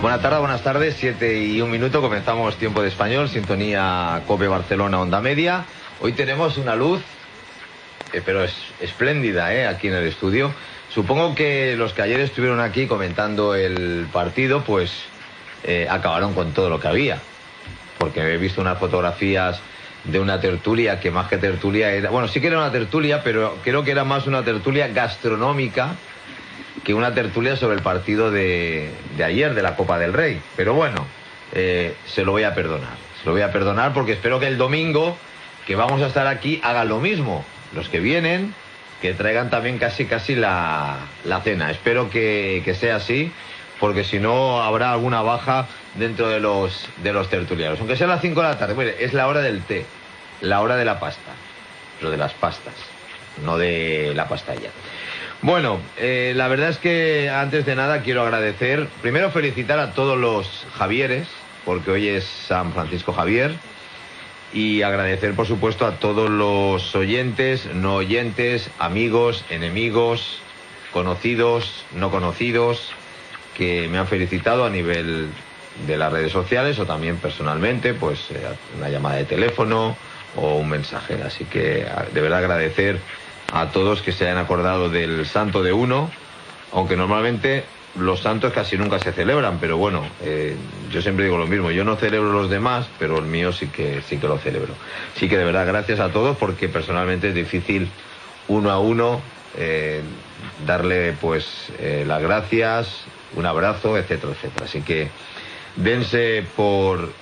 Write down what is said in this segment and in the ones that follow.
Buenas tardes, 7:01, comenzamos Tiempo de Español, sintonía COPE Barcelona, onda media. Hoy tenemos una luz, pero es espléndida, aquí en el estudio. Supongo que los que ayer estuvieron aquí comentando el partido, pues acabaron con todo lo que había. Porque he visto unas fotografías de una tertulia que más que tertulia era... Bueno, sí que era una tertulia, pero creo que era más una tertulia gastronómica que una tertulia sobre el partido de ayer, de la Copa del Rey. Pero bueno, se lo voy a perdonar. Se lo voy a perdonar porque espero que el domingo, que vamos a estar aquí, hagan lo mismo. Los que vienen, que traigan también casi la cena. Espero que sea así, porque si no habrá alguna baja dentro de los tertulianos. Aunque sea a las 5 de la tarde, bueno, es la hora del té, la hora de la pasta, lo de las pastas, no de la pastalla. Bueno, la verdad es que antes de nada quiero agradecer, primero felicitar a todos los Javieres, porque hoy es San Francisco Javier, y agradecer por supuesto a todos los oyentes, no oyentes, amigos, enemigos, conocidos, no conocidos, que me han felicitado a nivel de las redes sociales o también personalmente, pues una llamada de teléfono o un mensaje. Así que de verdad agradecer a todos que se hayan acordado del santo de uno, aunque normalmente los santos casi nunca se celebran, pero bueno, yo siempre digo lo mismo, yo no celebro los demás, pero el mío sí que lo celebro. Así que de verdad gracias a todos, porque personalmente es difícil uno a uno darle pues las gracias, un abrazo, etcétera, etcétera. Así que dense por,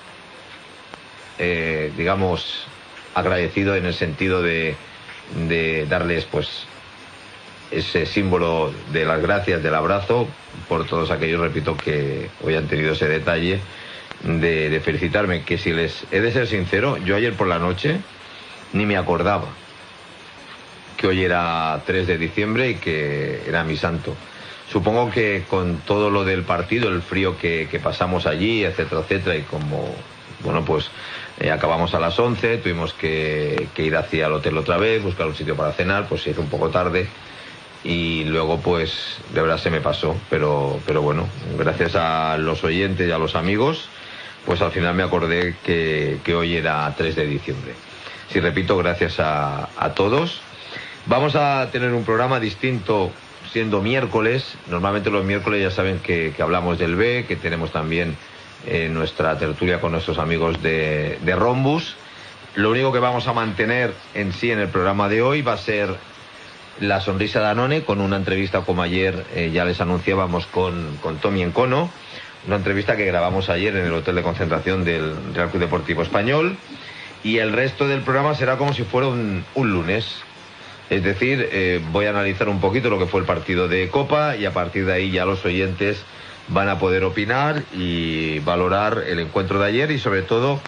digamos, agradecido en el sentido de darles pues ese símbolo de las gracias, del abrazo, por todos aquellos, repito, que hoy han tenido ese detalle de felicitarme, que si les he de ser sincero, yo ayer por la noche ni me acordaba que hoy era 3 de diciembre y que era mi santo. Supongo que con todo lo del partido, el frío que pasamos allí, etcétera, etcétera, y como, bueno, pues acabamos a las 11, tuvimos que ir hacia el hotel otra vez, buscar un sitio para cenar, pues se hizo un poco tarde y luego pues de verdad se me pasó, pero bueno, gracias a los oyentes y a los amigos, pues al final me acordé que hoy era 3 de diciembre. Sí, repito, gracias a todos. Vamos a tener un programa distinto siendo miércoles. Normalmente los miércoles ya saben que hablamos del B, que tenemos también nuestra tertulia con nuestros amigos de Rombus. Lo único que vamos a mantener en sí en el programa de hoy va a ser la sonrisa de Danone, con una entrevista como ayer ya les anunciábamos con Tommy Encono, una entrevista que grabamos ayer en el hotel de concentración del Real Club Deportivo Español, y el resto del programa será como si fuera un lunes. Es decir, voy a analizar un poquito lo que fue el partido de Copa y a partir de ahí ya los oyentes van a poder opinar y valorar el encuentro de ayer y sobre todo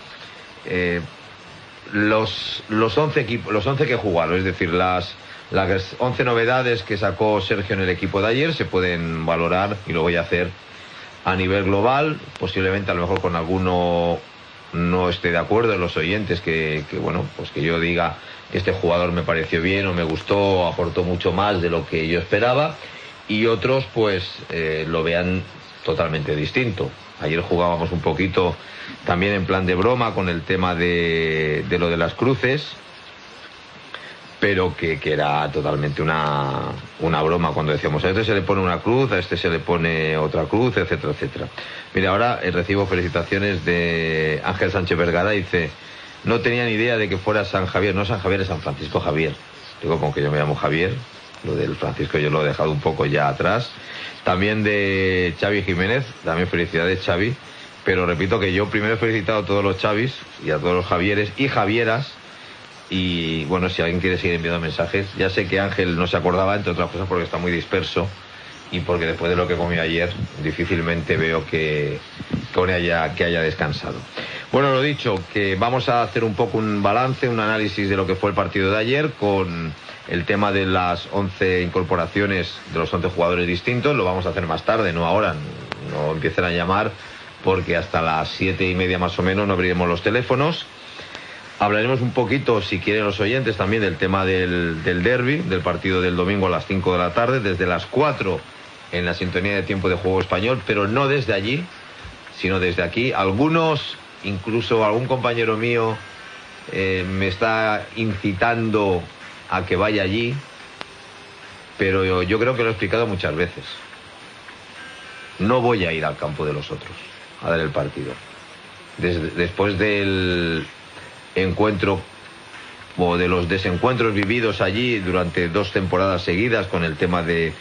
los 11 que jugaron, es decir, las 11 novedades que sacó Sergio en el equipo de ayer se pueden valorar y lo voy a hacer a nivel global, posiblemente a lo mejor con alguno no esté de acuerdo en los oyentes, que bueno, pues que yo diga que este jugador me pareció bien o me gustó, aportó mucho más de lo que yo esperaba, y otros pues lo vean totalmente distinto. Ayer jugábamos un poquito también en plan de broma con el tema de lo de las cruces, pero que era totalmente una broma cuando decíamos a este se le pone una cruz, a este se le pone otra cruz, etcétera, etcétera. Mira, ahora recibo felicitaciones de Ángel Sánchez Vergara, dice: no tenía ni idea de que fuera San Javier, no San Javier, es San Francisco Javier. Digo, como que yo me llamo Javier, lo del Francisco yo lo he dejado un poco ya atrás. También de Xavi Jiménez, también felicidades Xavi, pero repito que yo primero he felicitado a todos los Xavis y a todos los Javieres y Javieras. Y bueno, si alguien quiere seguir enviando mensajes, ya sé que Ángel no se acordaba, entre otras cosas porque está muy disperso y porque después de lo que comió ayer difícilmente veo que haya descansado. Bueno, lo dicho, que vamos a hacer un poco un balance, un análisis de lo que fue el partido de ayer con el tema de las 11 incorporaciones de los 11 jugadores distintos. Lo vamos a hacer más tarde, no ahora, no empiecen a llamar porque hasta las 7:30 más o menos no abriremos los teléfonos. Hablaremos un poquito, si quieren los oyentes, también del tema del derbi, del partido del domingo a las 5 de la tarde, desde las 4 en la sintonía de Tiempo de Juego Español, pero no desde allí, sino desde aquí. Algunos, incluso algún compañero mío, me está incitando a que vaya allí, pero yo creo que lo he explicado muchas veces. No voy a ir al campo de los otros a dar el partido. Después del encuentro o de los desencuentros vividos allí durante 2 temporadas seguidas con el tema del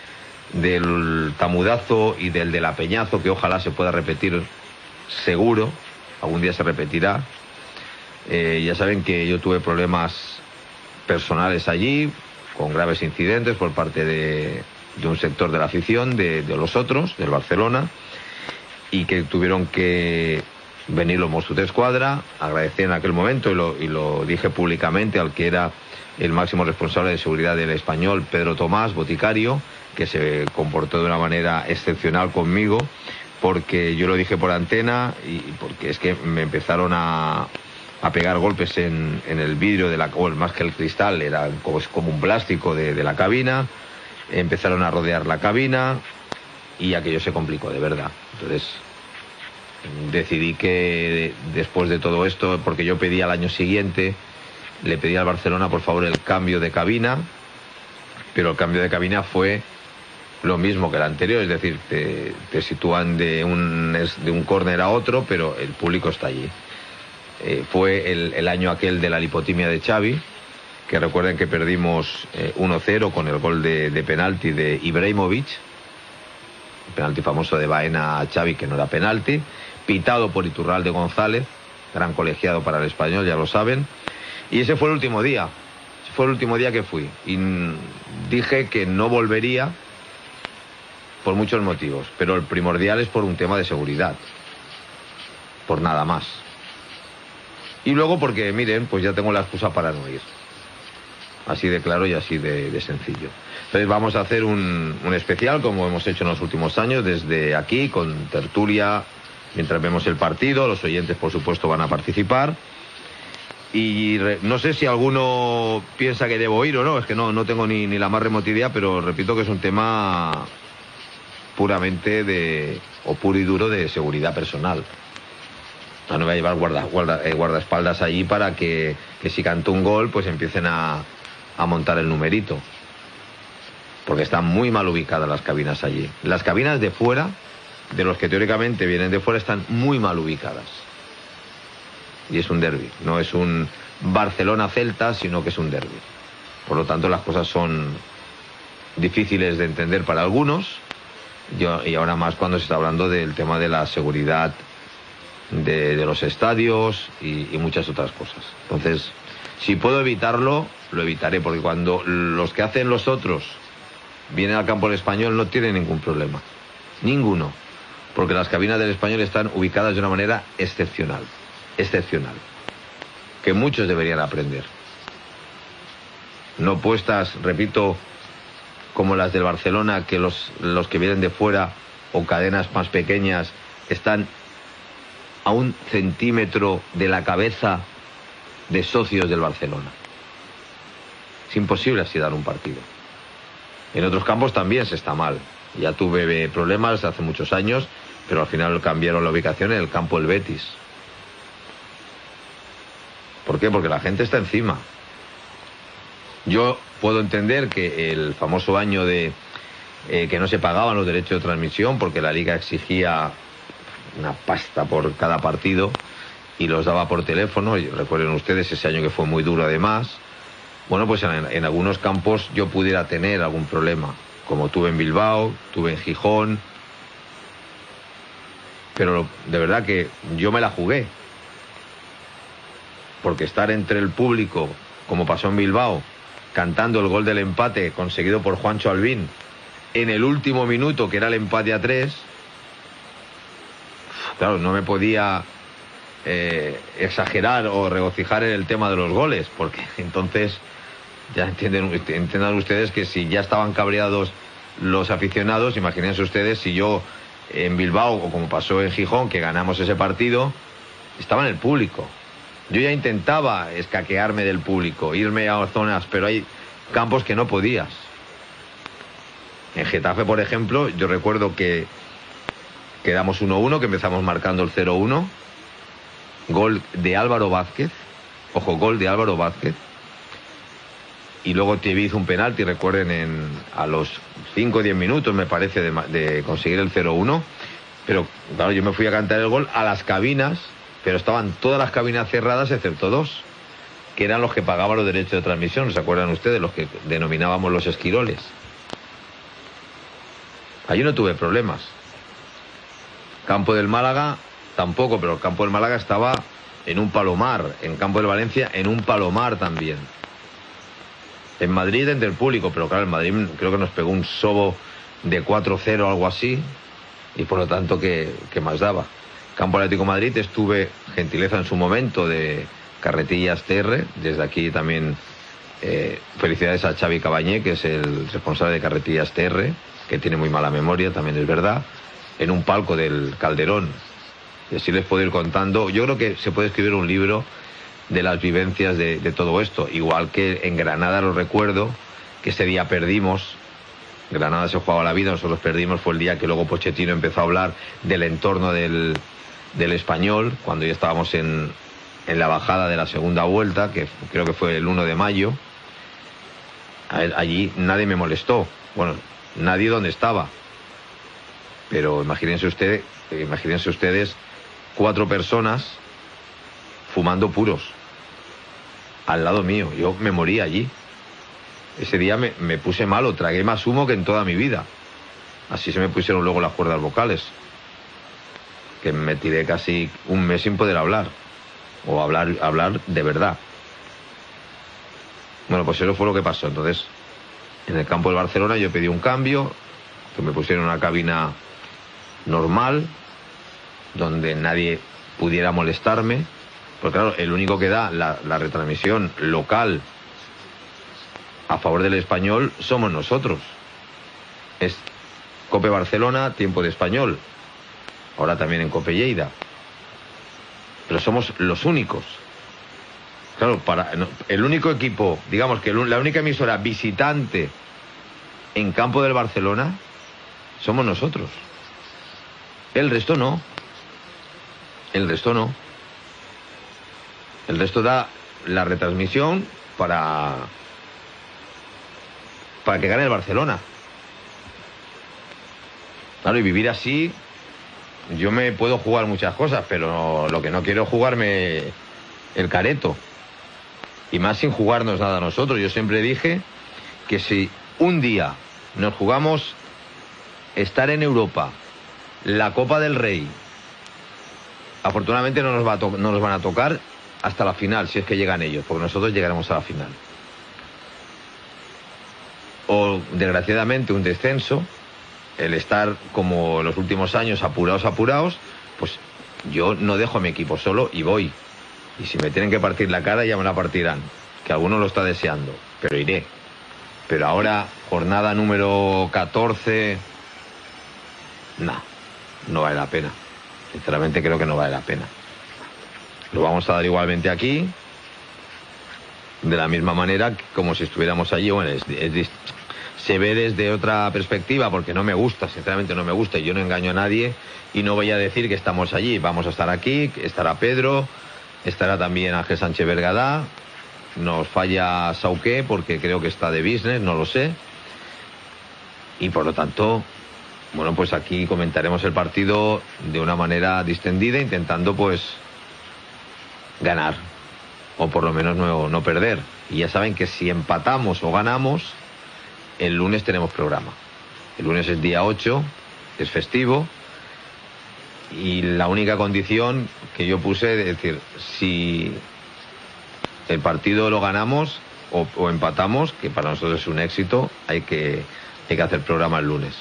Tamudazo y del de la Peñazo, que ojalá se pueda repetir seguro, algún día se repetirá. Ya saben que yo tuve problemas personales allí, con graves incidentes por parte de un sector de la afición, de los otros, del Barcelona, y que tuvieron que venir los Mossos d'Esquadra. Agradecer en aquel momento, y lo dije públicamente, al que era el máximo responsable de seguridad del Español, Pedro Tomás, boticario, que se comportó de una manera excepcional conmigo, porque yo lo dije por antena y porque es que me empezaron a pegar golpes en el vidrio de la, o más que el cristal, era como un plástico de la cabina. Empezaron a rodear la cabina y aquello se complicó de verdad. Entonces decidí que después de todo esto, porque yo pedí al año siguiente, le pedí al Barcelona por favor el cambio de cabina, pero el cambio de cabina fue lo mismo que el anterior, es decir, te sitúan de un córner a otro, pero el público está allí. Fue el año aquel de la lipotimia de Xavi, que recuerden que perdimos 1-0 con el gol de penalti de Ibrahimovic, el penalti famoso de Baena a Xavi, que no era penalti, pitado por Iturralde González, gran colegiado para el Español, ya lo saben. Y ese fue el último día, que fui, y dije que no volvería por muchos motivos, pero el primordial es por un tema de seguridad, por nada más. Y luego porque, miren, pues ya tengo la excusa para no ir. Así de claro y así de sencillo. Entonces vamos a hacer un especial, como hemos hecho en los últimos años, desde aquí, con tertulia, mientras vemos el partido. Los oyentes, por supuesto, van a participar. Y no sé si alguno piensa que debo ir o no, es que no tengo ni la más remota idea, pero repito que es un tema puramente puro y duro de seguridad personal. No me voy a llevar guardaespaldas allí para que si canto un gol, pues empiecen a montar el numerito. Porque están muy mal ubicadas las cabinas allí. Las cabinas de fuera, de los que teóricamente vienen de fuera, están muy mal ubicadas. Y es un derbi, no es un Barcelona-Celta, sino que es un derbi. Por lo tanto, las cosas son difíciles de entender para algunos, y ahora más cuando se está hablando del tema de la seguridad de los estadios y muchas otras cosas. Entonces, si puedo evitarlo, lo evitaré, porque cuando los que hacen los otros vienen al campo del Español no tienen ningún problema. Ninguno. Porque las cabinas del Español están ubicadas de una manera excepcional. Excepcional. Que muchos deberían aprender. No puestas, repito, como las del Barcelona, que los que vienen de fuera o cadenas más pequeñas están a 1 centímetro de la cabeza de socios del Barcelona. Es imposible así dar un partido. En otros campos también se está mal. Ya tuve problemas hace muchos años, pero al final cambiaron la ubicación en el campo del Betis. ¿Por qué? Porque la gente está encima. Yo puedo entender que el famoso año de que no se pagaban los derechos de transmisión porque la Liga exigía una pasta por cada partido y los daba por teléfono. Y recuerden ustedes ese año que fue muy duro además. Bueno, pues en algunos campos yo pudiera tener algún problema, como tuve en Bilbao, tuve en Gijón, pero de verdad que yo me la jugué, porque estar entre el público, como pasó en Bilbao, cantando el gol del empate conseguido por Juancho Albín en el último minuto, que era el empate a 3, claro, no me podía exagerar o regocijar en el tema de los goles, porque entonces ya entiendan ustedes que si ya estaban cabreados los aficionados, imagínense ustedes si yo en Bilbao, o como pasó en Gijón, que ganamos ese partido, estaba en el público. Yo ya intentaba escaquearme del público, irme a zonas, pero hay campos que no podías. En Getafe, por ejemplo, yo recuerdo que quedamos 1-1, que empezamos marcando el 0-1. Gol de Álvaro Vázquez. Ojo, gol de Álvaro Vázquez. Y luego Tevez hizo un penalti, recuerden, a los 5 o 10 minutos, me parece, de conseguir el 0-1. Pero, claro, yo me fui a cantar el gol a las cabinas, pero estaban todas las cabinas cerradas excepto 2, que eran los que pagaban los derechos de transmisión. ¿Se acuerdan ustedes? Los que denominábamos los esquiroles. Allí no tuve problemas. Campo del Málaga tampoco, pero el campo del Málaga estaba en un palomar. En campo del Valencia en un palomar también. En Madrid entre el público, pero claro, en Madrid creo que nos pegó un sobo de 4-0 o algo así, y por lo tanto, ¿qué más daba? Campo Atlético Madrid, estuve, gentileza en su momento, de Carretillas TR. Desde aquí también felicidades a Xavi Cabañé, que es el responsable de Carretillas TR, que tiene muy mala memoria, también es verdad, en un palco del Calderón. Y así les puedo ir contando. Yo creo que se puede escribir un libro de las vivencias de todo esto. Igual que en Granada, lo recuerdo, que ese día perdimos. Granada se jugaba la vida, nosotros perdimos. Fue el día que luego Pochettino empezó a hablar del entorno del Español, cuando ya estábamos en la bajada de la segunda vuelta, que creo que fue el 1 de mayo. Allí nadie me molestó. Bueno, nadie donde estaba. Pero imagínense ustedes 4 personas fumando puros al lado mío. Yo me morí allí. Ese día me puse malo, tragué más humo que en toda mi vida. Así se me pusieron luego las cuerdas vocales, que me tiré casi un mes sin poder hablar, o hablar de verdad. Bueno, pues eso fue lo que pasó. Entonces, en el campo del Barcelona yo pedí un cambio, que me pusieron una cabina normal, donde nadie pudiera molestarme, porque claro, el único que da la retransmisión local a favor del Español somos nosotros. Es Cope Barcelona, Tiempo de Español, ahora también en Cope Lleida, pero somos los únicos. Claro, el único equipo, digamos que la única emisora visitante en campo del Barcelona somos nosotros. El resto no. El resto no. El resto da la retransmisión para que gane el Barcelona. Claro, y vivir así, yo me puedo jugar muchas cosas, pero lo que no quiero es jugarme el careto. Y más sin jugarnos nada a nosotros. Yo siempre dije que si un día nos jugamos estar en Europa, la Copa del Rey, afortunadamente no nos van a tocar hasta la final, si es que llegan ellos, porque nosotros llegaremos a la final. O desgraciadamente un descenso, el estar como en los últimos años apurados, pues yo no dejo a mi equipo solo y voy. Y si me tienen que partir la cara, ya me la partirán, que alguno lo está deseando, pero iré. Pero ahora, jornada número 14, no vale la pena. Sinceramente creo que no vale la pena. Lo vamos a dar igualmente aquí, de la misma manera como si estuviéramos allí. Bueno, se ve desde otra perspectiva, porque no me gusta, sinceramente no me gusta, y yo no engaño a nadie y no voy a decir que estamos allí. Vamos a estar aquí, estará Pedro, estará también Ángel Sánchez Vergadá, nos falla Sauqué porque creo que está de business, no lo sé, y por lo tanto, bueno, pues aquí comentaremos el partido de una manera distendida, intentando pues ganar, o por lo menos no perder. Y ya saben que si empatamos o ganamos, el lunes tenemos programa. El lunes es día 8, es festivo, y la única condición que yo puse es decir, si el partido lo ganamos o empatamos, que para nosotros es un éxito, hay que hacer programa el lunes.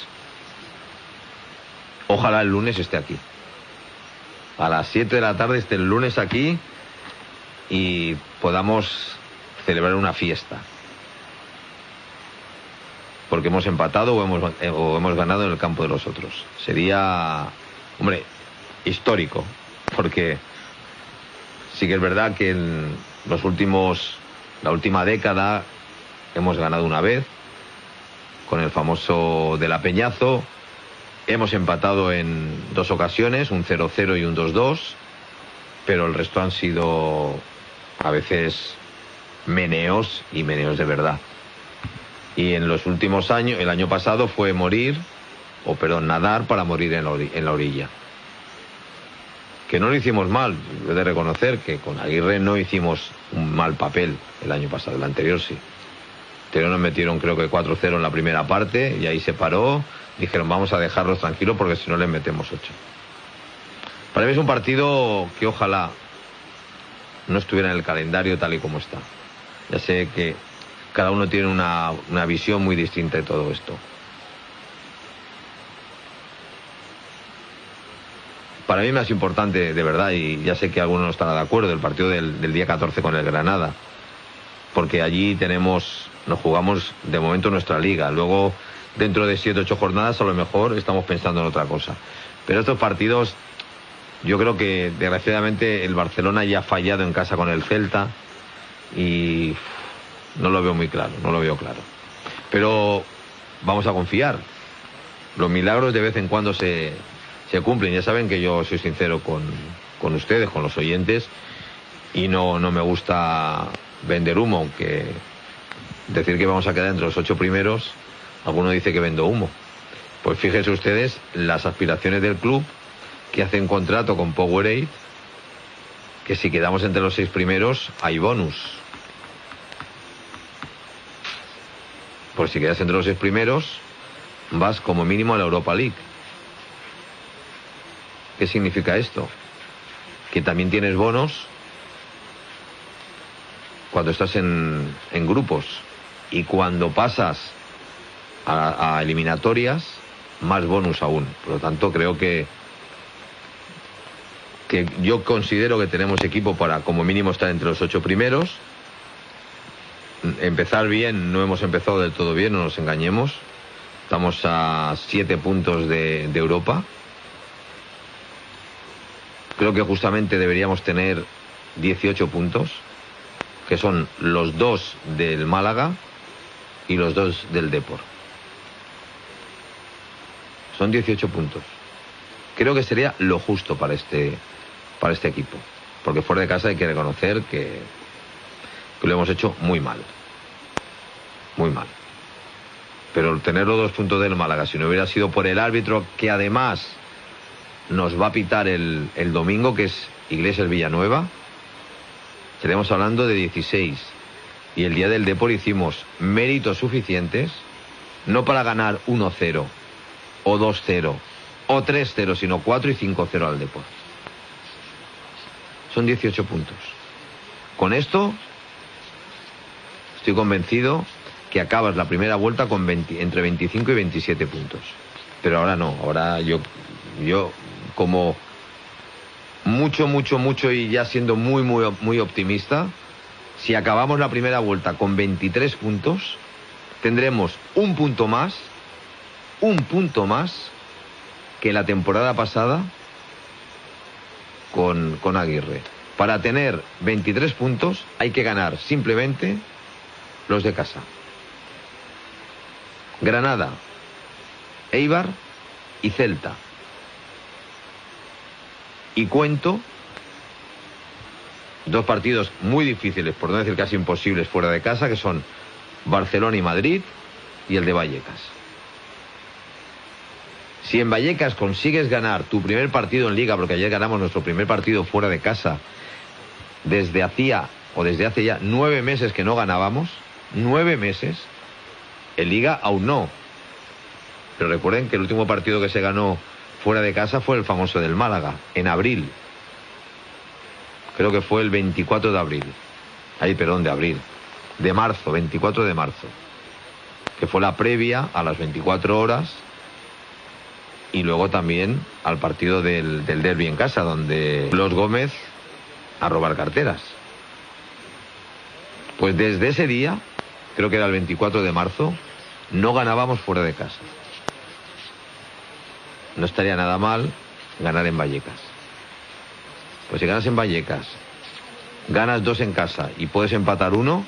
Ojalá el lunes esté aquí. A las 7 de la tarde esté el lunes aquí y podamos celebrar una fiesta. Porque hemos empatado o hemos ganado en el campo de los otros. Sería, hombre, histórico. Porque sí que es verdad que en la última década hemos ganado una vez, con el famoso de la Peñazo. Hemos empatado en 2 ocasiones, un 0-0 y un 2-2, pero el resto han sido a veces meneos y meneos de verdad. Y en los últimos años, el año pasado fue nadar para morir en la orilla. Que no lo hicimos mal, he de reconocer que con Aguirre no hicimos un mal papel el año pasado, el anterior sí. Pero nos metieron creo que 4-0 en la primera parte y ahí se paró. Dijeron, vamos a dejarlos tranquilos porque si no les metemos 8. Para mí es un partido que ojalá no estuviera en el calendario tal y como está. Ya sé que cada uno tiene una visión muy distinta de todo esto. Para mí más importante, de verdad, y ya sé que algunos no estarán de acuerdo, el partido del día 14 con el Granada. Porque allí nos jugamos de momento nuestra liga. Luego, dentro de 7 o 8 jornadas, a lo mejor estamos pensando en otra cosa. Pero estos partidos, yo creo que desgraciadamente el Barcelona ya ha fallado en casa con el Celta y no lo veo muy claro, no lo veo claro. Pero vamos a confiar. Los milagros de vez en cuando se cumplen. Ya saben que yo soy sincero con ustedes, con los oyentes, y no me gusta vender humo, aunque decir que vamos a quedar entre los 8 primeros, alguno dice que vendo humo. Pues fíjense ustedes las aspiraciones del club, que hacen contrato con Powerade, que si quedamos entre los 6 primeros hay bonus. Pues si quedas entre los 6 primeros vas como mínimo a la Europa League. ¿Qué significa esto? Que también tienes bonos cuando estás en grupos, y cuando pasas a eliminatorias, más bonus aún. Por lo tanto, creo que yo considero que tenemos equipo para como mínimo estar entre los 8 primeros. Empezar bien, no hemos empezado del todo bien, no nos engañemos. Estamos a 7 puntos de Europa. Creo que justamente deberíamos tener 18 puntos, que son los 2 del Málaga y los 2 del Depor. Son 18 puntos. Creo que sería lo justo para este equipo. Porque fuera de casa hay que reconocer que lo hemos hecho muy mal. Muy mal. Pero tener los 2 puntos del Málaga, si no hubiera sido por el árbitro, que además nos va a pitar el domingo, que es Iglesias Villanueva, estaremos hablando de 16. Y el día del Depor hicimos méritos suficientes, no para ganar 1-0 o 2-0 o 3-0, sino 4 y 5-0 al Depor. Son 18 puntos. Con esto estoy convencido que acabas la primera vuelta con entre 25 y 27 puntos. Pero ahora no, ahora yo como mucho y ya siendo muy optimista, si acabamos la primera vuelta con 23 puntos, tendremos un punto más que la temporada pasada con Aguirre. Para tener 23 puntos hay que ganar simplemente los de casa. Granada, Eibar y Celta. Y cuento 2 partidos muy difíciles, por no decir casi imposibles, fuera de casa, que son Barcelona y Madrid, y el de Vallecas. Si en Vallecas consigues ganar tu primer partido en Liga, porque ayer ganamos nuestro primer partido fuera de casa, desde hace ya 9 meses que no ganábamos, 9 meses, en Liga aún no. Pero recuerden que el último partido que se ganó fuera de casa fue el famoso del Málaga, en abril. Creo que fue el 24 de abril. De marzo, 24 de marzo. Que fue la previa a las 24 horas y luego también al partido del derbi en casa, donde los Gómez a robar carteras. Pues desde ese día, creo que era el 24 de marzo, no ganábamos fuera de casa. No estaría nada mal ganar en Vallecas. Pues si ganas en Vallecas, ganas 2 en casa y puedes empatar 1,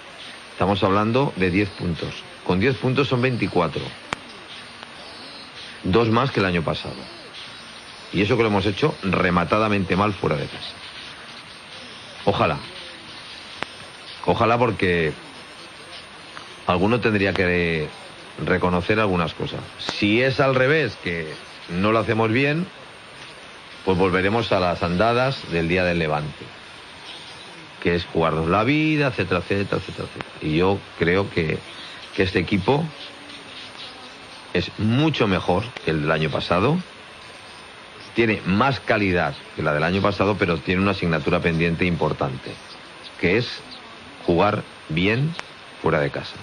estamos hablando de 10 puntos. Con 10 puntos son 24. 2 más que el año pasado. Y eso que lo hemos hecho rematadamente mal fuera de casa. Ojalá. Ojalá, porque alguno tendría que reconocer algunas cosas. Si es al revés, que no lo hacemos bien, pues volveremos a las andadas del día del Levante, que es jugarnos la vida, etcétera, etcétera, etcétera, etcétera. Y yo creo que este equipo es mucho mejor que el del año pasado, tiene más calidad que la del año pasado, pero tiene una asignatura pendiente importante, que es jugar bien fuera de casa.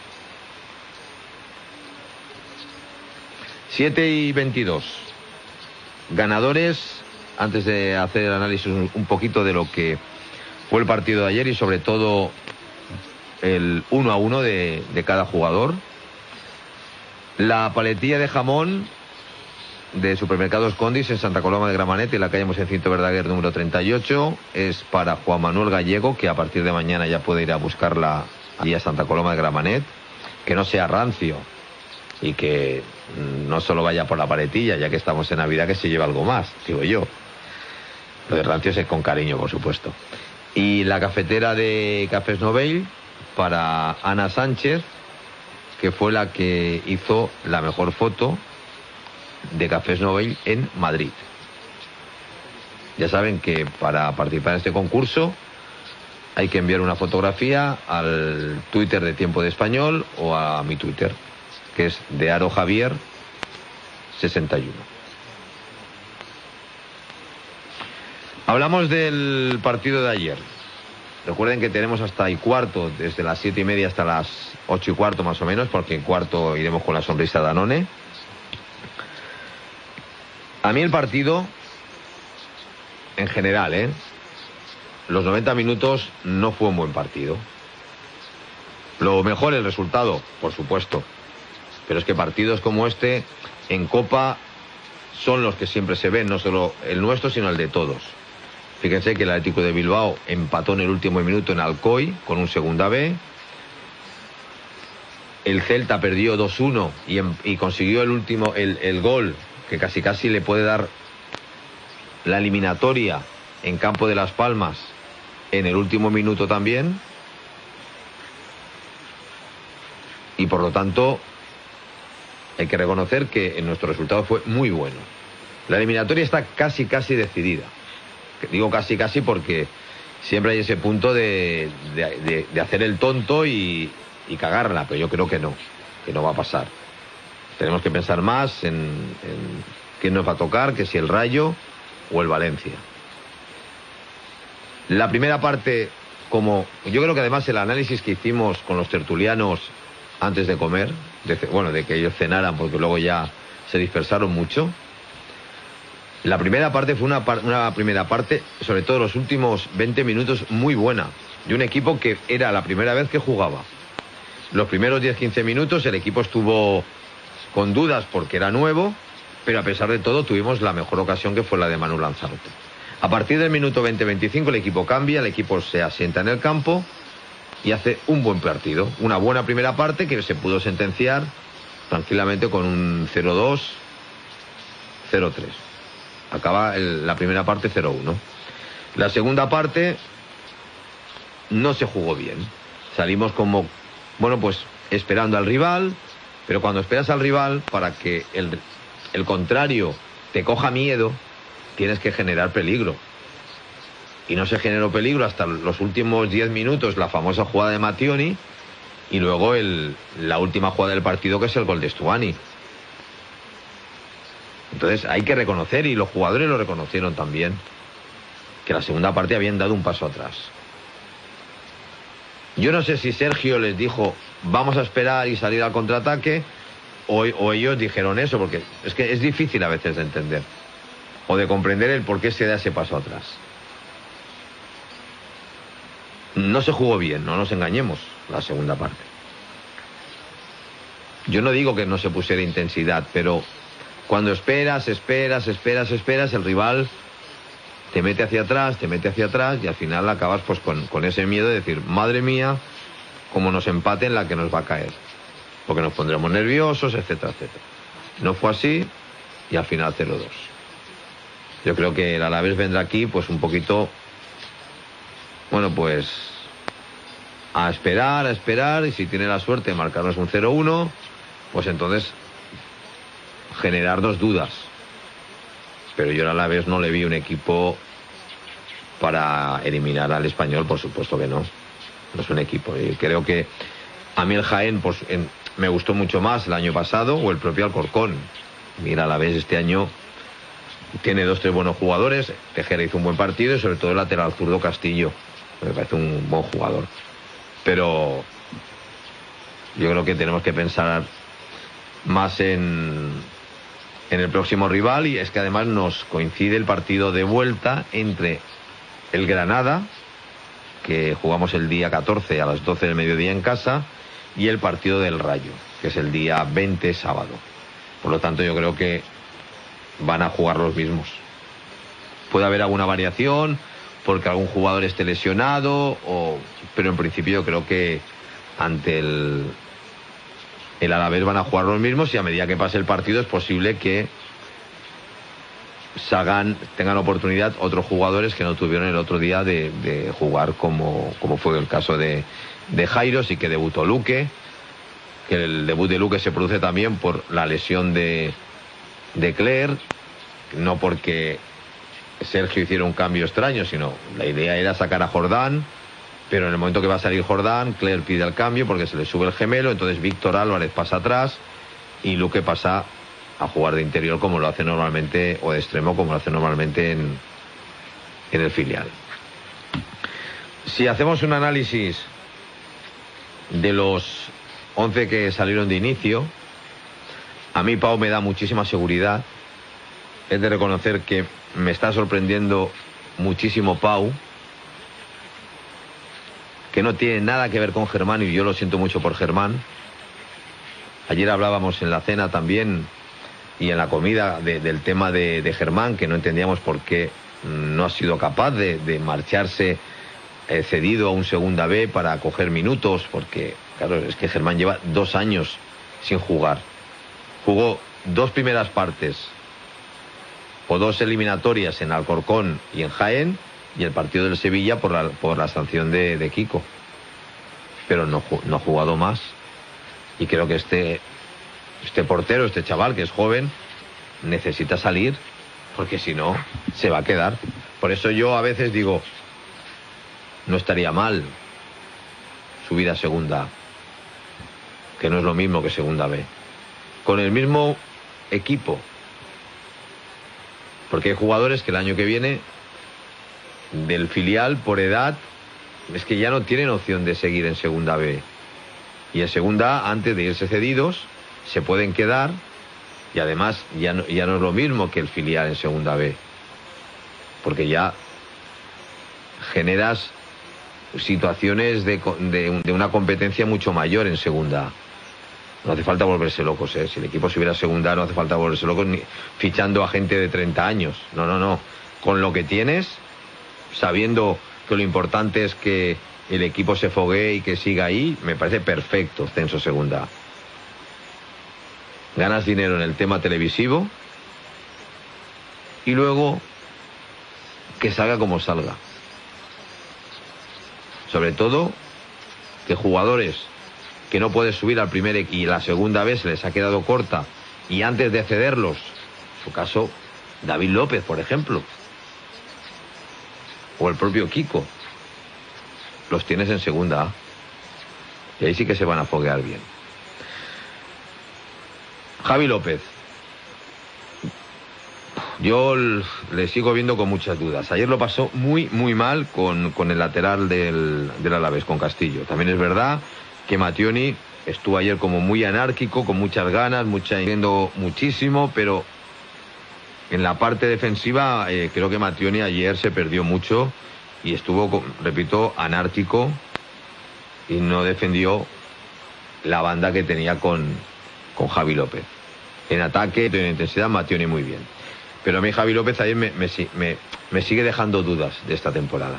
7:22. Ganadores, antes de hacer el análisis un poquito de lo que fue el partido de ayer y sobre todo el 1-1 de cada jugador. La paletilla de jamón de Supermercados Condis en Santa Coloma de Gramenet, en la calle Mosencito Verdaguer número 38, es para Juan Manuel Gallego, que a partir de mañana ya puede ir a buscarla allí a Santa Coloma de Gramenet, que no sea rancio y que no solo vaya por la paletilla, ya que estamos en Navidad, que se lleve algo más, digo yo. Lo de rancio es con cariño, por supuesto. Y la cafetera de Cafés Novell para Ana Sánchez, que fue la que hizo la mejor foto de Cafés Novell en Madrid. Ya saben que para participar en este concurso hay que enviar una fotografía al Twitter de Tiempo de Español o a mi Twitter, que es de Aro Javier 61. Hablamos del partido de ayer. Recuerden que tenemos hasta y cuarto, desde las 7:30 hasta las 8:15 más o menos, porque en cuarto iremos con la sonrisa Danone. A mí el partido, en general, los 90 minutos no fue un buen partido. Lo mejor el resultado, por supuesto. Pero es que partidos como este, en Copa, son los que siempre se ven, no solo el nuestro, sino el de todos. Fíjense que el Atlético de Bilbao empató en el último minuto en Alcoy con un segunda B. El Celta perdió 2-1 y consiguió el gol que casi le puede dar la eliminatoria en campo de Las Palmas en el último minuto también. Y por lo tanto hay que reconocer que nuestro resultado fue muy bueno. La eliminatoria está casi decidida. Digo casi porque siempre hay ese punto de hacer el tonto y cagarla, pero yo creo que no va a pasar. Tenemos que pensar más en quién nos va a tocar, que si el Rayo o el Valencia. La primera parte, yo creo que además el análisis que hicimos con los tertulianos antes de comer, de que ellos cenaran, porque luego ya se dispersaron mucho. La primera parte fue una primera parte, sobre todo los últimos 20 minutos, muy buena. De un equipo que era la primera vez que jugaba. Los primeros 10-15 minutos el equipo estuvo con dudas porque era nuevo, pero a pesar de todo tuvimos la mejor ocasión, que fue la de Manu Lanzarote. A partir del minuto 20-25 el equipo cambia, el equipo se asienta en el campo y hace un buen partido. Una buena primera parte que se pudo sentenciar tranquilamente con un 0-2, 0-3. Acaba la primera parte 0-1. La segunda parte no se jugó bien. Salimos esperando al rival, pero cuando esperas al rival, para que el contrario te coja miedo, tienes que generar peligro. Y no se generó peligro hasta los últimos 10 minutos, la famosa jugada de Mattioni, y luego la última jugada del partido, que es el gol de Stuani. Entonces hay que reconocer, y los jugadores lo reconocieron también, que la segunda parte habían dado un paso atrás. Yo no sé si Sergio les dijo vamos a esperar y salir al contraataque, o ellos dijeron eso, porque es que es difícil a veces de entender o de comprender el por qué se da ese paso atrás. No se jugó bien, no nos engañemos, la segunda parte. Yo no digo que no se pusiera intensidad, pero cuando esperas, el rival te mete hacia atrás, y al final acabas con ese miedo de decir, madre mía, como nos empaten, la que nos va a caer. Porque nos pondremos nerviosos, etcétera, etcétera. No fue así y al final 0-2. Yo creo que el Alavés vendrá aquí pues un poquito, bueno, pues a esperar, y si tiene la suerte de marcarnos un 0-1, pues entonces generarnos dudas. Pero yo al Alavés no le vi un equipo para eliminar al Español, por supuesto que no. No es un equipo. Y creo que a mí el Jaén pues, me gustó mucho más el año pasado, o el propio Alcorcón. Mira, el Alavés este año tiene 2-3 buenos jugadores. Tejera hizo un buen partido y sobre todo el lateral zurdo Castillo. Me parece un buen jugador. Pero yo creo que tenemos que pensar más en el próximo rival, y es que además nos coincide el partido de vuelta entre el Granada, que jugamos el día 14 a las 12 del mediodía en casa, y el partido del Rayo, que es el día 20 sábado. Por lo tanto, yo creo que van a jugar los mismos. Puede haber alguna variación porque algún jugador esté lesionado, pero en principio yo creo que ante el Alavés van a jugar los mismos, y a medida que pase el partido es posible que tengan oportunidad otros jugadores que no tuvieron el otro día de jugar, como fue el caso de Jairo. Sí que debutó Luque, que el debut de Luque se produce también por la lesión de Clerc, no porque Sergio hiciera un cambio extraño, sino la idea era sacar a Jordán, pero en el momento que va a salir Jordán, Clerc pide el cambio porque se le sube el gemelo, entonces Víctor Álvarez pasa atrás y Luque pasa a jugar de interior como lo hace normalmente, o de extremo como lo hace normalmente en el filial. Si hacemos un análisis de los 11 que salieron de inicio, a mí Pau me da muchísima seguridad. Es de reconocer que me está sorprendiendo muchísimo Pau, que no tiene nada que ver con Germán, y yo lo siento mucho por Germán. Ayer hablábamos en la cena también y en la comida del tema de Germán, que no entendíamos por qué no ha sido capaz de marcharse cedido a un segunda B para coger minutos, porque claro, es que Germán lleva 2 años sin jugar. Jugó 2 primeras partes o 2 eliminatorias en Alcorcón y en Jaén, y el partido del Sevilla por la sanción de Kiko. Pero no ha jugado más. Y creo que este portero, este chaval que es joven, necesita salir, porque si no, se va a quedar. Por eso yo a veces digo, no estaría mal subir a segunda A, que no es lo mismo que segunda B, con el mismo equipo, porque hay jugadores que el año que viene del filial, por edad, es que ya no tienen opción de seguir en segunda B, y en segunda A, antes de irse cedidos, se pueden quedar, y además ya no es lo mismo que el filial en segunda B, porque ya generas situaciones de una competencia mucho mayor en segunda A. No hace falta volverse locos, ¿eh? Si el equipo subiera a segunda A, no hace falta volverse locos ni fichando a gente de 30 años. No. Con lo que tienes, sabiendo que lo importante es que el equipo se foguee y que siga ahí, me parece perfecto ascenso segunda A. Ganas dinero en el tema televisivo y luego que salga como salga. Sobre todo que jugadores que no puedes subir al primer y la segunda vez se les ha quedado corta, y antes de cederlos, en su caso David López, por ejemplo, o el propio Kiko, los tienes en segunda A, y ahí sí que se van a foguear bien. Javi López, yo le sigo viendo con muchas dudas. Ayer lo pasó muy mal con el lateral del Alavés, con Castillo. También es verdad que Mattioni estuvo ayer como muy anárquico, con muchas ganas, viendo muchísimo, pero en la parte defensiva creo que Mattioni ayer se perdió mucho y estuvo, repito, anárquico, y no defendió la banda que tenía con Javi López. En ataque, en intensidad, Mattioni muy bien. Pero a mí Javi López ayer me sigue dejando dudas de esta temporada.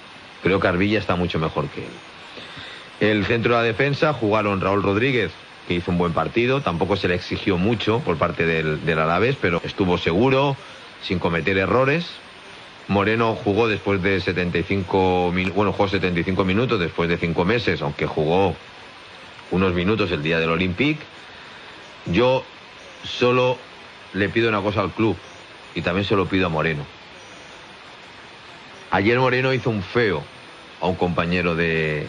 Creo que Arvilla está mucho mejor que él. El centro de la defensa jugaron Raúl Rodríguez, que hizo un buen partido, tampoco se le exigió mucho por parte del Alavés, pero estuvo seguro, sin cometer errores. Moreno jugó después de 75 minutos, bueno, jugó 75 minutos después de 5 meses, aunque jugó unos minutos el día del Olympique. Yo solo le pido una cosa al club, y también se lo pido a Moreno. Ayer Moreno hizo un feo a un compañero de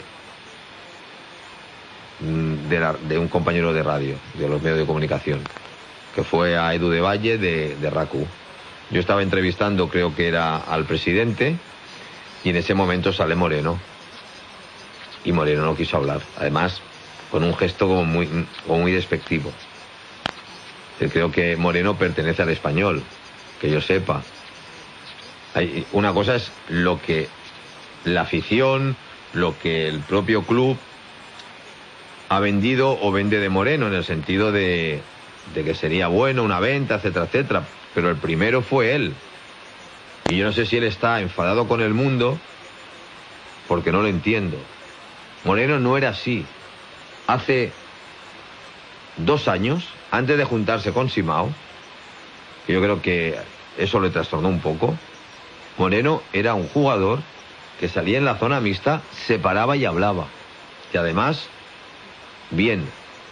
un compañero de radio, de los medios de comunicación, que fue a Edu de Valle de RACU. Yo estaba entrevistando, creo que era al presidente, y en ese momento sale Moreno. Y Moreno no quiso hablar, además con un gesto como muy despectivo. Creo que Moreno pertenece al Español, que yo sepa. Una cosa es lo que la afición, lo que el propio club ha vendido o vende de Moreno, en el sentido de que sería bueno una venta, etcétera, etcétera. Pero el primero fue él. Y yo no sé si él está enfadado con el mundo, porque no lo entiendo. Moreno no era así. Hace 2 años, antes de juntarse con Simao, que yo creo que eso le trastornó un poco, Moreno era un jugador que salía en la zona mixta, se paraba y hablaba. Y además, bien.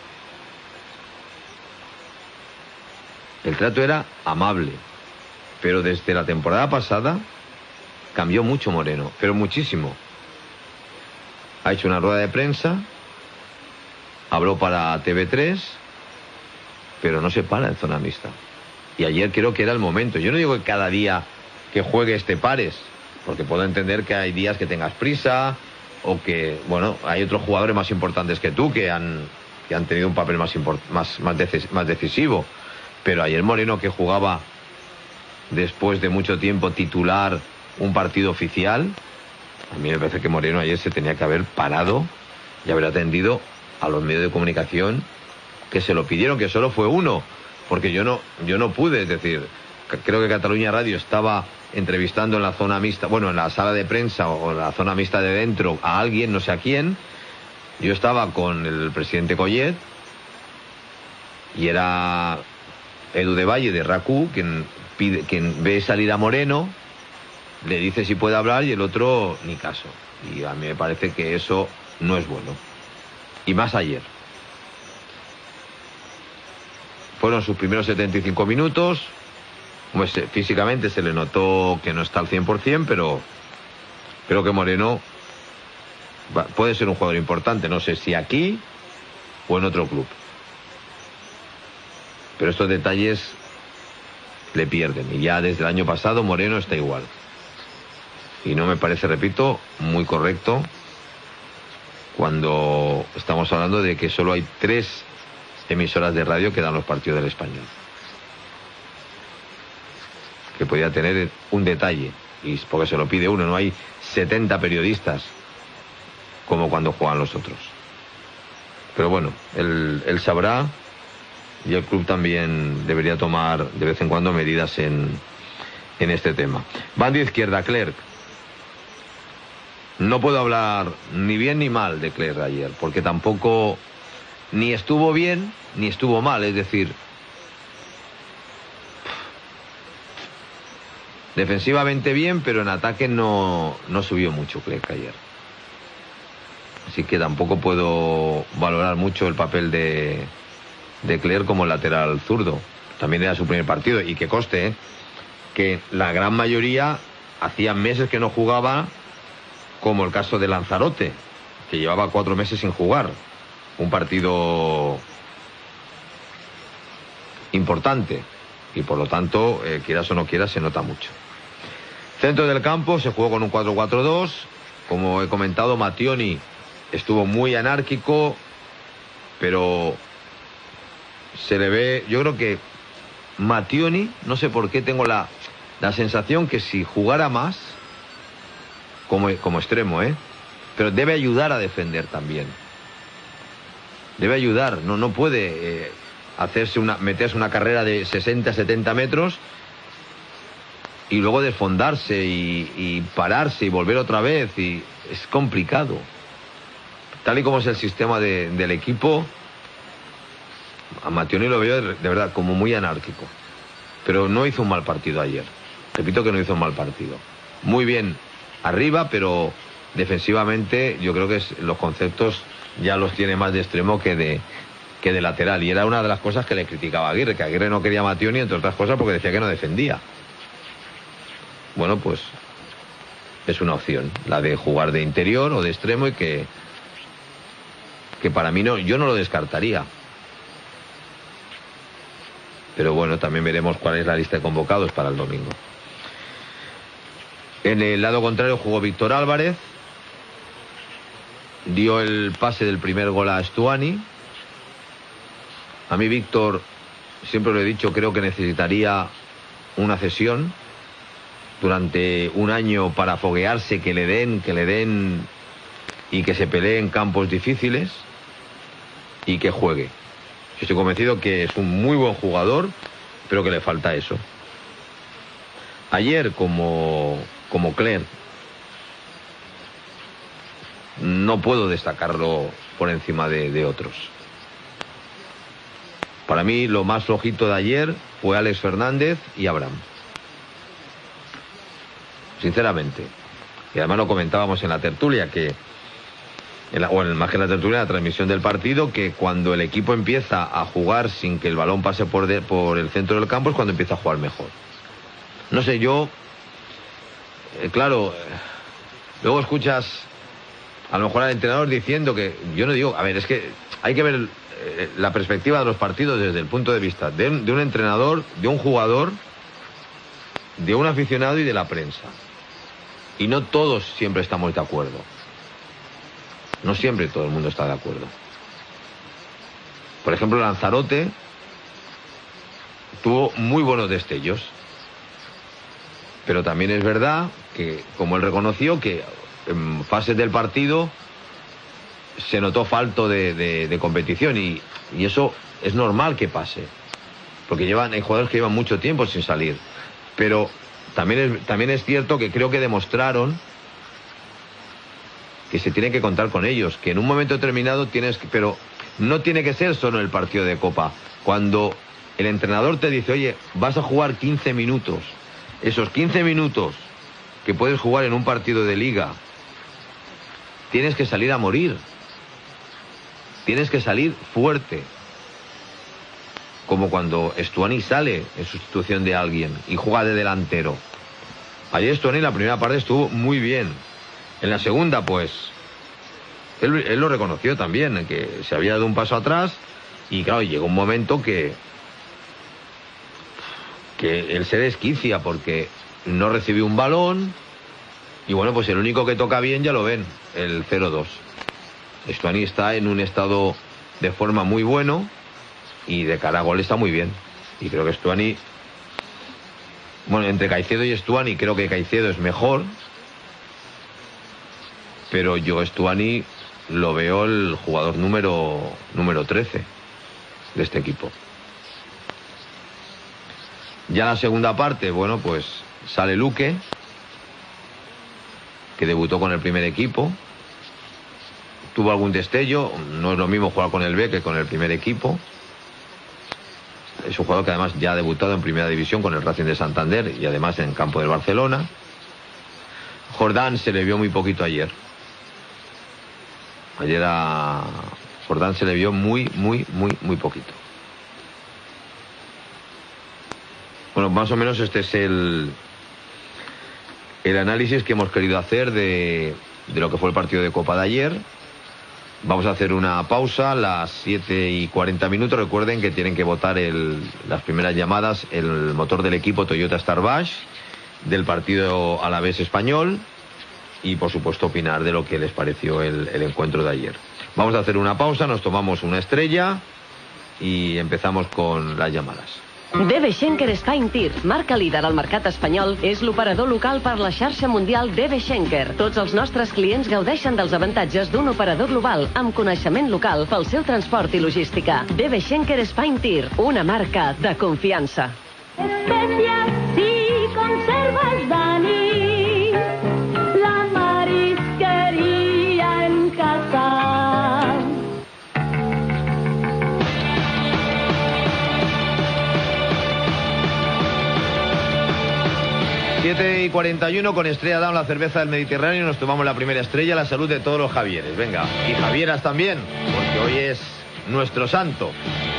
El trato era amable. Pero desde la temporada pasada cambió mucho Moreno, pero muchísimo. Ha hecho una rueda de prensa, habló para TV3, pero no se para en zona mixta. Y ayer creo que era el momento. Yo no digo que cada día que juegues te pares, porque puedo entender que hay días que tengas prisa, o que, bueno, hay otros jugadores más importantes que tú que han tenido un papel más decisivo. Pero ayer Moreno, que jugaba después de mucho tiempo titular un partido oficial, a mí me parece que Moreno ayer se tenía que haber parado y haber atendido a los medios de comunicación que se lo pidieron, que solo fue uno, porque yo no pude. Es decir, creo que Cataluña Radio estaba entrevistando en la zona mixta, bueno, en la sala de prensa o en la zona mixta de dentro a alguien, no sé a quién. Yo estaba con el presidente Collet y era Edu de Valle de RACU quien ve salir a Moreno, le dice si puede hablar y el otro ni caso. Y a mí me parece que eso no es bueno. Y más ayer. Fueron sus primeros 75 minutos. Pues físicamente se le notó que no está al 100%, pero creo que Moreno puede ser un jugador importante. No sé si aquí o en otro club. Pero estos detalles le pierden. Y ya desde el año pasado Moreno está igual. Y no me parece, repito, muy correcto cuando estamos hablando de que solo hay 3 emisoras de radio que dan los partidos del Español. Que podía tener un detalle, y porque se lo pide uno, no hay 70 periodistas como cuando juegan los otros. Pero bueno, él sabrá, y el club también debería tomar de vez en cuando medidas en este tema. Banda izquierda, Clerc. No puedo hablar ni bien ni mal de Clerc ayer, porque tampoco ni estuvo bien ni estuvo mal. Es decir, defensivamente bien, pero en ataque no subió mucho Clerc ayer. Así que tampoco puedo valorar mucho el papel de Clerc como lateral zurdo. También era su primer partido, y que conste, que la gran mayoría hacía meses que no jugaba, como el caso de Lanzarote, que llevaba 4 meses sin jugar. Un partido importante, y por lo tanto, quieras o no quieras, se nota mucho. Centro del campo se jugó con un 4-4-2. Como he comentado, Mattioni estuvo muy anárquico, pero se le ve. Yo creo que Mattioni, no sé por qué tengo la sensación que si jugara más como extremo, pero debe ayudar a defender también. Debe ayudar, no puede meterse una carrera de 60-70 metros y luego desfondarse y pararse y volver otra vez, y es complicado. Tal y como es el sistema del equipo, a Mationi lo veo de verdad como muy anárquico. Pero no hizo un mal partido ayer. Repito que no hizo un mal partido. Muy bien arriba, pero defensivamente yo creo que los conceptos ya los tiene más de extremo que de lateral. Y era una de las cosas que le criticaba a Aguirre, que Aguirre no quería a Mationi, entre otras cosas, porque decía que no defendía. Bueno, pues es una opción, la de jugar de interior o de extremo, y que para mí yo no lo descartaría. Pero bueno, también veremos cuál es la lista de convocados para el domingo. En el lado contrario jugó Víctor Álvarez. Dio el pase del primer gol a Stuani. A mí Víctor, siempre lo he dicho, creo que necesitaría una cesión durante un año para foguearse, que le den y que se pelee en campos difíciles y que juegue. Yo estoy convencido que es un muy buen jugador, pero que le falta eso. Ayer, como Clerc, no puedo destacarlo por encima de otros. Para mí lo más flojito de ayer fue Alex Fernández y Abraham. Sinceramente. Y además lo comentábamos en la tertulia, más que en la tertulia, en la transmisión del partido, que cuando el equipo empieza a jugar sin que el balón pase por el centro del campo es cuando empieza a jugar mejor. No sé, claro, luego escuchas a lo mejor al entrenador diciendo que, yo no digo, a ver, es que hay que ver la perspectiva de los partidos desde el punto de vista de un entrenador, de un jugador, de un aficionado y de la prensa. Y no todos siempre estamos de acuerdo. No siempre todo el mundo está de acuerdo. Por ejemplo, Lanzarote tuvo muy buenos destellos. Pero también es verdad que, como él reconoció, que en fases del partido se notó falto de competición. Y eso es normal que pase. Porque hay jugadores que llevan mucho tiempo sin salir. Pero también es cierto que creo que demostraron que se tiene que contar con ellos, que en un momento determinado pero no tiene que ser solo en el partido de Copa. Cuando el entrenador te dice, oye, vas a jugar 15 minutos, esos 15 minutos que puedes jugar en un partido de liga, tienes que salir a morir, tienes que salir fuerte, como cuando Stuani sale en sustitución de alguien y juega de delantero. Ayer Stuani en la primera parte estuvo muy bien. En la segunda, pues, él lo reconoció también, que se había dado un paso atrás, y claro, llegó un momento que él se desquicia porque no recibió un balón, y bueno, pues el único que toca bien ya lo ven, el 0-2. Stuani está en un estado de forma muy bueno, y de cara a gol está muy bien. Y creo que Stuani, bueno, entre Caicedo y Stuani, creo que Caicedo es mejor, pero yo Stuani lo veo el jugador número 13 de este equipo. Ya en la segunda parte, bueno, pues sale Luque, que debutó con el primer equipo. Tuvo algún destello, no es lo mismo jugar con el B que con el primer equipo. Es un jugador que además ya ha debutado en primera división con el Racing de Santander y además en campo del Barcelona. Jordán se le vio muy poquito ayer. Ayer a Jordán se le vio muy poquito. Bueno, más o menos este es el análisis que hemos querido hacer de lo que fue el partido de Copa de ayer. Vamos a hacer una pausa, las 7:40. Recuerden que tienen que votar las primeras llamadas, el motor del equipo Toyota Starbash, del partido Alavés Español, y por supuesto opinar de lo que les pareció el encuentro de ayer. Vamos a hacer una pausa, nos tomamos una estrella y empezamos con las llamadas. DB Schenker Spine-Tir, marca líder al mercat espanyol, és l'operador local per la xarxa mundial DB Schenker. Tots els nostres clients gaudeixen dels avantatges d'un operador global amb coneixement local pel seu transport i logística. DB Schenker Spine-Tir, una marca de confiança. Especias y conservas Dani, la marisquería en casa. 7:41 con Estrella Damm, la cerveza del Mediterráneo. Nos tomamos la primera estrella, la salud de todos los Javieres. Venga, y Javieras también, porque hoy es nuestro santo.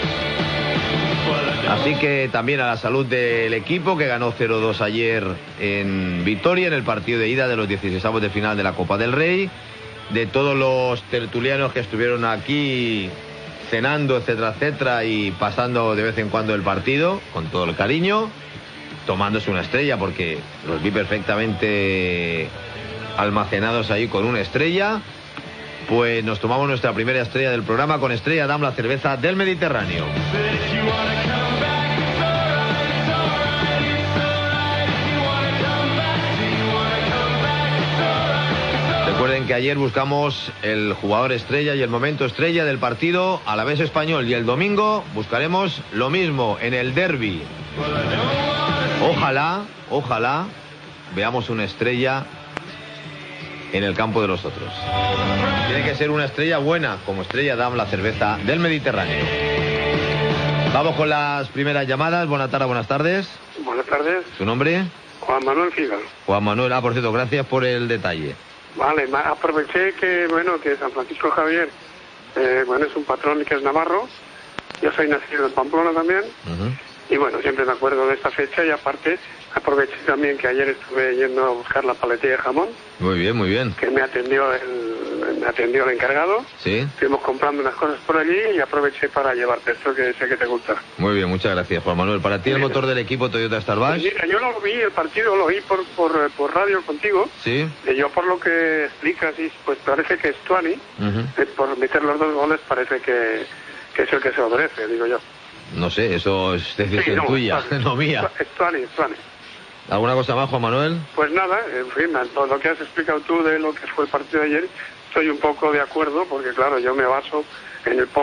Así que también a la salud del equipo, que ganó 0-2 ayer en Vitoria, en el partido de ida de los 16avos de final de la Copa del Rey. De todos los tertulianos que estuvieron aquí cenando, etcétera, etcétera, y pasando de vez en cuando el partido, con todo el cariño, tomándose una estrella, porque los vi perfectamente almacenados ahí con una estrella. Pues nos tomamos nuestra primera estrella del programa con Estrella Damm, la cerveza del Mediterráneo. Recuerden que ayer buscamos el jugador estrella y el momento estrella del partido Alavés Español, y el domingo buscaremos lo mismo en el derbi. Ojalá veamos una estrella en el campo de los otros. Tiene que ser una estrella buena, como Estrella Damm, la cerveza del Mediterráneo. Vamos con las primeras llamadas. Buenas tardes. Buenas tardes. ¿Su nombre? Juan Manuel Fígaro. Juan Manuel, por cierto, gracias por el detalle. Vale, aproveché que San Francisco Javier, es un patrón y que es navarro. Yo soy nacido en Pamplona también. Y siempre me acuerdo de esta fecha, y aparte aproveché también que ayer estuve yendo a buscar la paletilla de jamón. Muy bien. Que me atendió el encargado. Sí. Fuimos comprando unas cosas por allí y aproveché para llevarte esto, que sé que te gusta. Muy bien, muchas gracias, Juan Manuel. Para ti el motor del equipo Toyota Starbash. Pues mira, yo el partido lo vi por radio contigo. Sí. Y yo, por lo que explicas, pues parece que Stuani, por meter los 2 goles, parece que es el que se lo merece, digo yo. No sé, eso es decisión tuya, no mía. Stuani. ¿Alguna cosa más, Juan Manuel? Pues nada, en fin, todo lo que has explicado tú de lo que fue el partido de ayer, estoy un poco de acuerdo, porque claro, yo me baso en el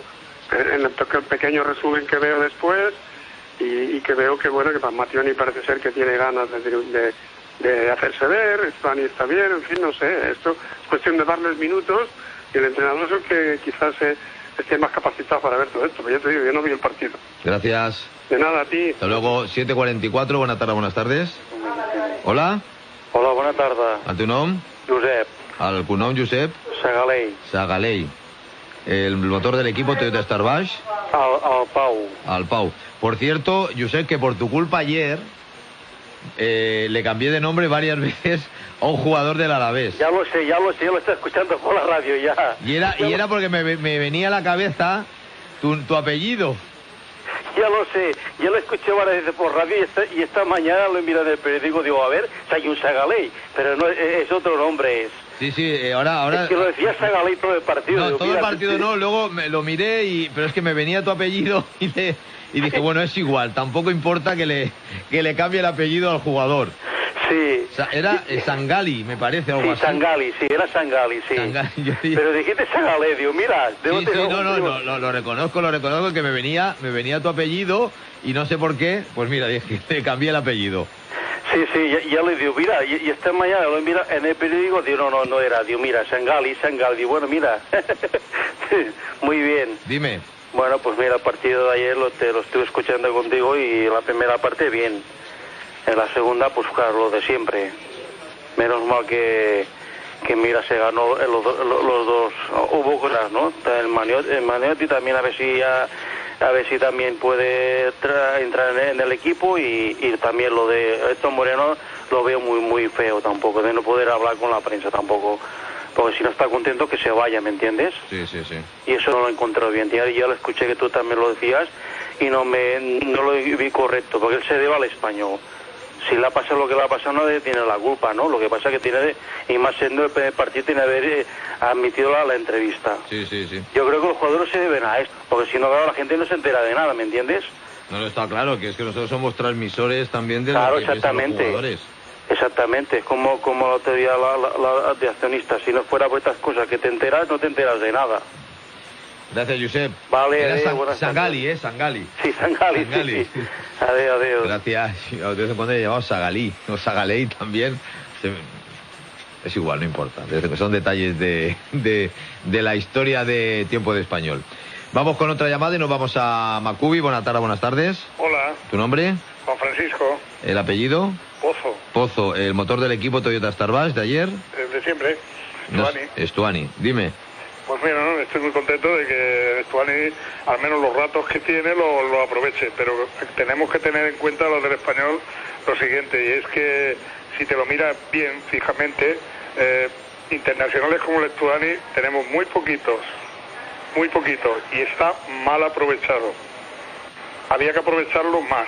pequeño resumen que veo después, y que veo que Mattioni parece ser que tiene ganas de hacerse ver. Stuani está bien, en fin, no sé, esto es cuestión de darles minutos, y el entrenador es el que quizás esté más capacitado para ver todo esto, pero ya te digo, yo no vi el partido. Gracias. De nada, a ti. Hasta luego. 7:44, buenas tardes. Hola. Hola, buenas tardes. ¿A tu nom? Josep. ¿Al tu nom, Josep? Sagalei. ¿El motor del equipo Toyota Starbash? Al Pau. Por cierto, Josep, que por tu culpa ayer le cambié de nombre varias veces a un jugador del Alavés. Ya lo sé, lo estoy escuchando por la radio ya. Y era porque me venía a la cabeza tu apellido. Ya lo sé, ya lo escuché varias veces por radio, y esta mañana lo he mirado en el periódico, digo, a ver, hay un Sagalei, pero no es otro nombre. Sí, ahora... Es que lo decía Sagalei todo el partido. No, digo, todo el partido no, luego lo miré, pero es que me venía tu apellido y dije, bueno, es igual, tampoco importa que le cambie el apellido al jugador. Sí. Era Sangali, me parece, algo así. Era Sangali, sí. Pero dijiste Sagalei, digo, mira... No, lo reconozco, que me venía tu apellido, y no sé por qué, pues mira, dije, te cambié el apellido. Sí, ya le digo, mira, y esta mañana lo mira en el periódico, digo, no era, digo, mira, Sangali, bueno, mira, muy bien. Dime. Bueno, pues mira, el partido de ayer lo estuve escuchando contigo, y la primera parte bien. En la segunda, pues claro, lo de siempre. Menos mal que mira, se ganó los dos. Hubo cosas, ¿no? El Maniotti también, a ver si también puede entrar en el equipo, y también lo de Héctor Moreno lo veo muy feo tampoco, de no poder hablar con la prensa tampoco. Porque si no está contento, que se vaya, ¿me entiendes? Sí. Y eso no lo he encontrado bien. Ya lo escuché que tú también lo decías, y no lo vi correcto, porque él se debe al Español. Si le ha pasado lo que le ha pasado, no tiene la culpa, ¿no? Lo que pasa es que y más siendo el primer partido, tiene que haber admitido la entrevista. Sí. Yo creo que los jugadores se deben a esto, porque si no, claro, la gente no se entera de nada, ¿me entiendes? No, está claro, que es que nosotros somos transmisores también de los jugadores. Exactamente, es como lo te diría la de accionistas. Si no fuera por estas cosas que te enteras, no te enteras de nada. Gracias, Josep. Vale, Sangali, Sangali. Sí, Sangali. Sí. Adiós. Gracias. De vez en cuando he llamado Sagalí, o Sagalei también. Es igual, no importa. Son detalles de la historia de Tiempo de Español. Vamos con otra llamada y nos vamos a Macubi. Buenas tardes. Hola, ¿Tu nombre? Juan Francisco, ¿El apellido? Pozo, Pozo. ¿El motor del equipo Toyota Starbash de ayer? el de siempre, Stuani. Stuani. Dime. Pues mira, ¿no? Estoy muy contento de que Stuani, al menos los ratos que tiene, lo aproveche, pero tenemos que tener en cuenta los del español lo siguiente, y es que si te lo miras bien, fijamente, internacionales como el Stuani tenemos muy poquitos, y está mal aprovechado. Había que aprovecharlo más.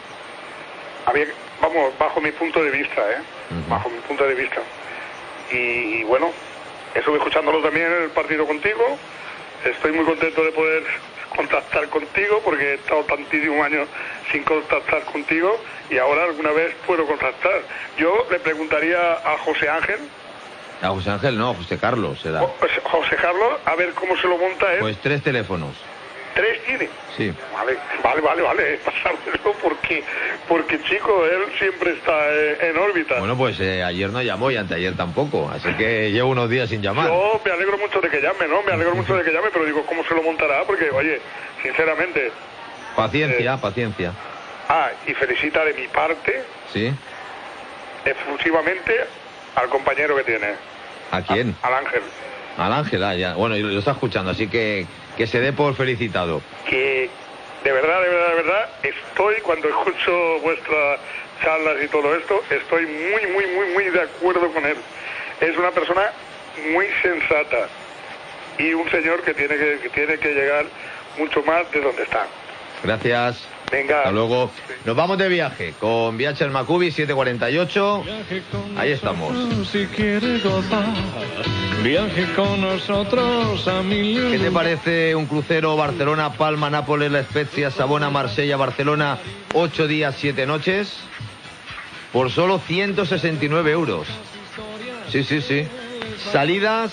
Bajo mi punto de vista, bajo mi punto de vista. Y bueno, estuve escuchándolo también en el partido contigo. Estoy muy contento de poder contactar contigo porque he estado tantísimos años sin contactar contigo y ahora alguna vez puedo contactar. Yo le preguntaría a José Ángel. A José Ángel no, José Carlos será. José Carlos, a ver cómo se lo monta él. Pues 3 teléfonos. 3 tiene. Sí. Vale, pasármelo porque chico, él siempre está en órbita. Bueno, pues ayer no llamó y anteayer tampoco, así que llevo unos días sin llamar. Yo me alegro mucho de que llame, ¿no? Pero digo, ¿cómo se lo montará? Porque, oye, sinceramente... Paciencia. Y felicita de mi parte... Sí. Exclusivamente al compañero que tiene. ¿A quién? Al Ángel. Al Ángel, ya. Bueno, lo está escuchando, así que se dé por felicitado. Que de verdad, estoy, cuando escucho vuestras charlas y todo esto, estoy muy de acuerdo con él. Es una persona muy sensata y un señor que tiene que llegar mucho más de donde está. Gracias. Venga. Hasta luego. Nos vamos de viaje con Viajes Macubi 748. Ahí estamos. Si quieres gozar, viaje con nosotros a Milán. ¿Qué te parece un crucero Barcelona, Palma, Nápoles, La Spezia, Savona, Marsella, Barcelona, 8 días, 7 noches? Por solo 169 euros. Sí. Salidas.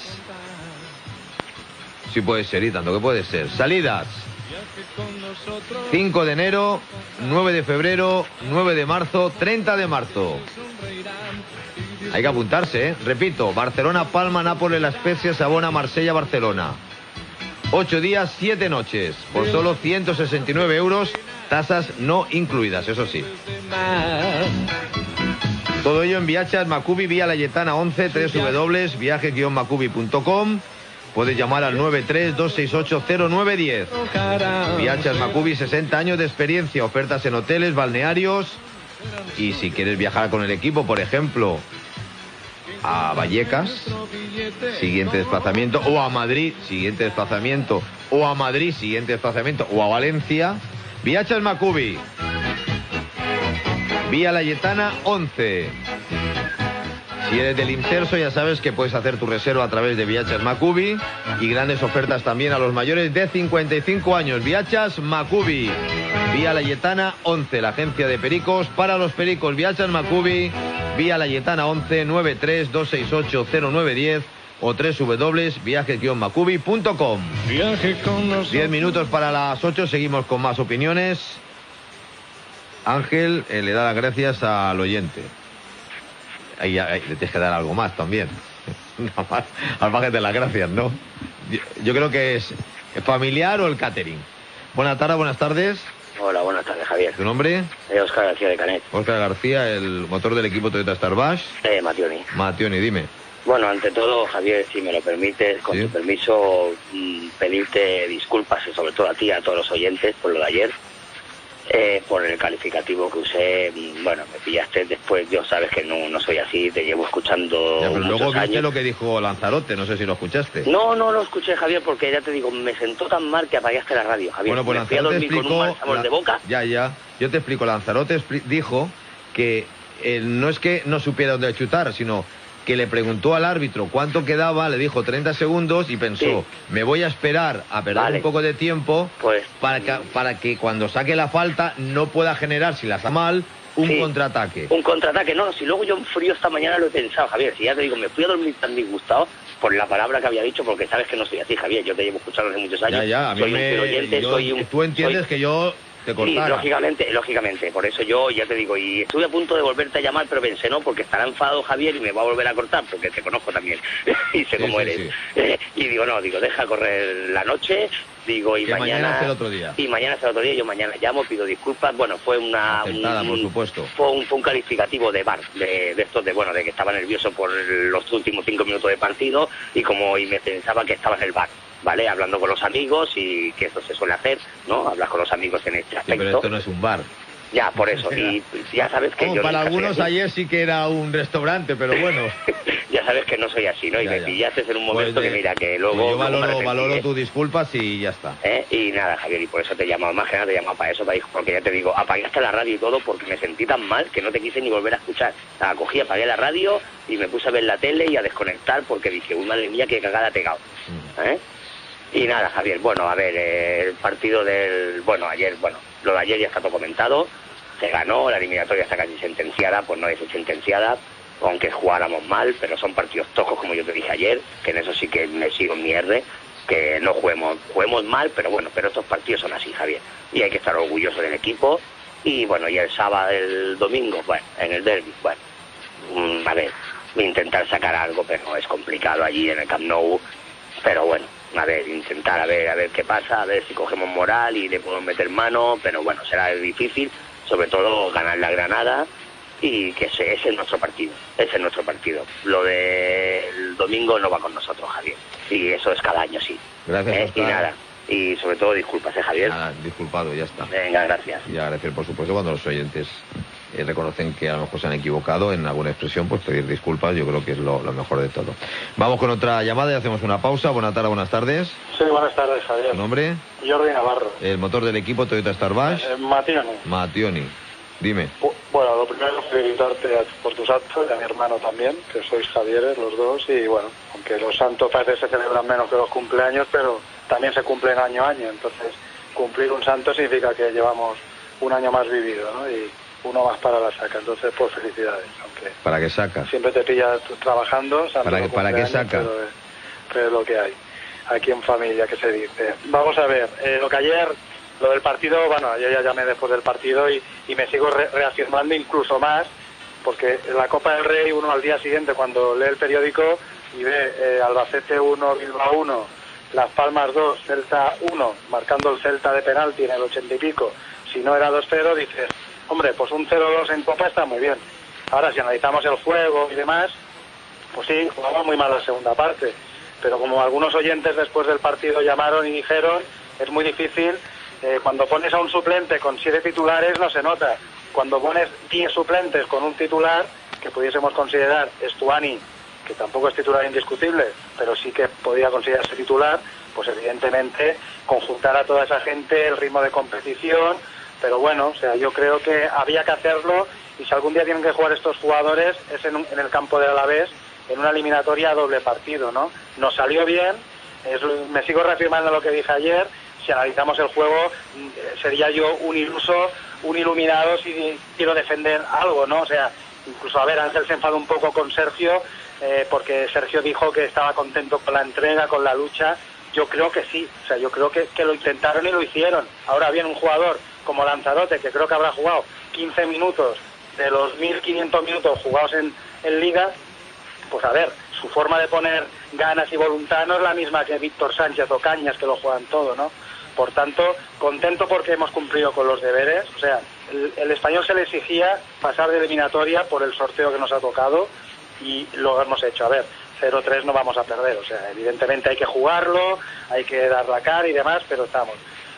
Sí puede ser, y tanto que puede ser. Salidas. 5 de enero, 9 de febrero, 9 de marzo, 30 de marzo. Hay que apuntarse, ¿eh? Repito, Barcelona, Palma, Nápoles, La Spezia, Savona, Marsella, Barcelona. 8 días, 7 noches, por solo 169 euros, tasas no incluidas, eso sí. Todo ello en Viajes Macubi, Vía Layetana 11, www.viaje-macubi.com. Puedes llamar al 93-268-0910. Viajes Macubi, 60 años de experiencia, ofertas en hoteles, balnearios. Y si quieres viajar con el equipo, por ejemplo, a Vallecas, siguiente desplazamiento, o a Madrid, siguiente desplazamiento, o a Madrid, siguiente desplazamiento, o a Valencia, Viajes Macubi, Vía Layetana 11. Si eres del Inserso, ya sabes que puedes hacer tu reserva a través de Viajes Macubi y grandes ofertas también a los mayores de 55 años. Viajes Macubi, Vía Layetana 11, la agencia de pericos para los pericos. Viajes Macubi, Vía Layetana 11, 93-268-0910 o www.viaje-macubi.com. 10 minutos para las 8, seguimos con más opiniones. Ángel le da las gracias al oyente. Ahí le tienes que dar algo más también. Al margen de las gracias, ¿no? Yo creo que es familiar o el catering. Buenas tardes. Hola, buenas tardes, Javier. ¿Tu nombre? Óscar García de Canet. Óscar García, el motor del equipo Toyota Starbash. Mationi, dime. Bueno, ante todo, Javier, si me lo permites, con tu permiso, pedirte disculpas, y sobre todo a ti y a todos los oyentes, por lo de ayer. Por el calificativo que usé, bueno, me pillaste después, yo sabes que no soy así, te llevo escuchando pero muchos luego viste años. Lo que dijo Lanzarote, no sé si lo escuchaste. No lo escuché, Javier, porque ya te digo, me sentó tan mal que apagaste la radio, Javier. Bueno, pues me fui a dormir con un mal sabor de boca. Ya, yo te explico, Lanzarote dijo que no es que no supiera dónde chutar, sino que le preguntó al árbitro cuánto quedaba, le dijo 30 segundos y pensó, me voy a esperar a perder un poco de tiempo para que cuando saque la falta no pueda generar, si la hace mal, un contraataque. Un contraataque, no, si luego yo en frío esta mañana lo he pensado, Javier, si ya te digo, me fui a dormir tan disgustado por la palabra que había dicho, porque sabes que no soy así, Javier, yo te llevo escuchando hace muchos años. Ya, a mí soy un oyente, tú entiendes que yo te cortara. Y lógicamente, por eso yo ya te digo, y estuve a punto de volverte a llamar, pero pensé, no, porque estará enfadado Javier y me va a volver a cortar, porque te conozco también, y sé cómo eres. Y digo, no, deja correr la noche, digo, y mañana es el otro día. Y mañana es el otro día, yo mañana llamo, pido disculpas, bueno, fue por supuesto. Fue un calificativo de bar, de estos de que estaba nervioso por los últimos 5 minutos de partido, y me pensaba que estaba en el bar, ¿vale? Hablando con los amigos, y que eso se suele hacer, ¿no? Hablas con los amigos en este aspecto. Sí, pero esto no es un bar. Ya, por eso, y ya sabes que yo... Para algunos ayer sí que era un restaurante, pero bueno. Ya sabes que no soy así, ¿no? Y me pillaste en un momento que mira, que luego... Yo valoro tus disculpas y ya está. Y nada, Javier, y por eso te he llamado, más que nada te he llamado para eso, porque ya te digo, apagaste la radio y todo porque me sentí tan mal que no te quise ni volver a escuchar. O sea, cogí, apagué la radio y me puse a ver la tele y a desconectar porque dije, uy, madre mía, qué cagada he pegado. Y nada, Javier, bueno, a ver, el partido ayer, lo de ayer ya está todo comentado. Se ganó, la eliminatoria está casi sentenciada, pues no es sentenciada, aunque jugáramos mal, pero son partidos toscos, como yo te dije ayer, que en eso sí que me sigo en mi R, que no juguemos mal, pero estos partidos son así, Javier, y hay que estar orgulloso del equipo. Y bueno, y el domingo, en el derbi, a ver, intentar sacar algo, pero es complicado allí en el Camp Nou, pero bueno, a ver, intentar a ver qué pasa, a ver si cogemos moral y le podemos meter mano, pero bueno, será difícil. Sobre todo ganar la Granada, y que ese es nuestro partido, Lo del domingo no va con nosotros, Javier, y eso es cada año, sí. Gracias, y nada, y sobre todo disculpas, Javier. Nada, disculpado, ya está. Venga, gracias. Y agradecer, por supuesto, cuando los oyentes reconocen que a lo mejor se han equivocado en alguna expresión, pues pedir disculpas, yo creo que es lo mejor de todo. Vamos con otra llamada y hacemos una pausa. Buenas tardes. Sí, buenas tardes, Javier. ¿Tu nombre? Jordi Navarro. El motor del equipo Toyota Starbash. Mationi. Dime. Bueno, lo primero es felicitarte por tus actos y a mi hermano también, que sois Javieres los dos, y bueno, aunque los santos parece que se celebran menos que los cumpleaños, pero también se cumplen año a año, entonces cumplir un santo significa que llevamos un año más vivido, ¿no? Y uno más para la saca, entonces pues felicidades. Aunque ¿para qué saca? Siempre te pilla trabajando. ¿Para qué saca? Pero es lo que hay, aquí en familia, que se dice. Vamos a ver, lo del partido, yo ya llamé después del partido y me sigo reafirmando incluso más, porque en la Copa del Rey uno al día siguiente cuando lee el periódico y ve Albacete 1, Bilbao 1, Las Palmas 2, Celta 1, marcando el Celta de penalti en el 80 y pico, si no era 2-0, dices, hombre, pues un 0-2 en Copa está muy bien. Ahora, si analizamos el juego y demás, pues sí, jugamos muy mal la segunda parte, pero como algunos oyentes después del partido llamaron y dijeron, es muy difícil, cuando pones a un suplente con 7 titulares no se nota, cuando pones 10 suplentes con un titular, que pudiésemos considerar Estuani, que tampoco es titular indiscutible, pero sí que podía considerarse titular, pues evidentemente conjuntar a toda esa gente, el ritmo de competición, pero bueno, o sea, yo creo que había que hacerlo, y si algún día tienen que jugar estos jugadores es en el campo del Alavés, en una eliminatoria a doble partido, ¿no? Nos salió bien, me sigo reafirmando lo que dije ayer, si analizamos el juego, sería yo un iluso, un iluminado si quiero defender algo, ¿no? O sea, incluso, a ver, Ángel se enfadó un poco con Sergio, porque Sergio dijo que estaba contento con la entrega, con la lucha. Yo creo que sí, o sea, yo creo que lo intentaron y lo hicieron. Ahora bien, un jugador como Lanzarote, que creo que habrá jugado 15 minutos de los 1.500 minutos jugados en Liga, pues a ver, su forma de poner ganas y voluntad no es la misma que Víctor Sánchez o Cañas, que lo juegan todo, ¿no? Por tanto, contento porque hemos cumplido con los deberes. O sea, el Español se le exigía pasar de eliminatoria por el sorteo que nos ha tocado y lo hemos hecho. A ver, 0-3 no vamos a perder, o sea, evidentemente hay que jugarlo, hay que dar la cara y demás, pero estamos.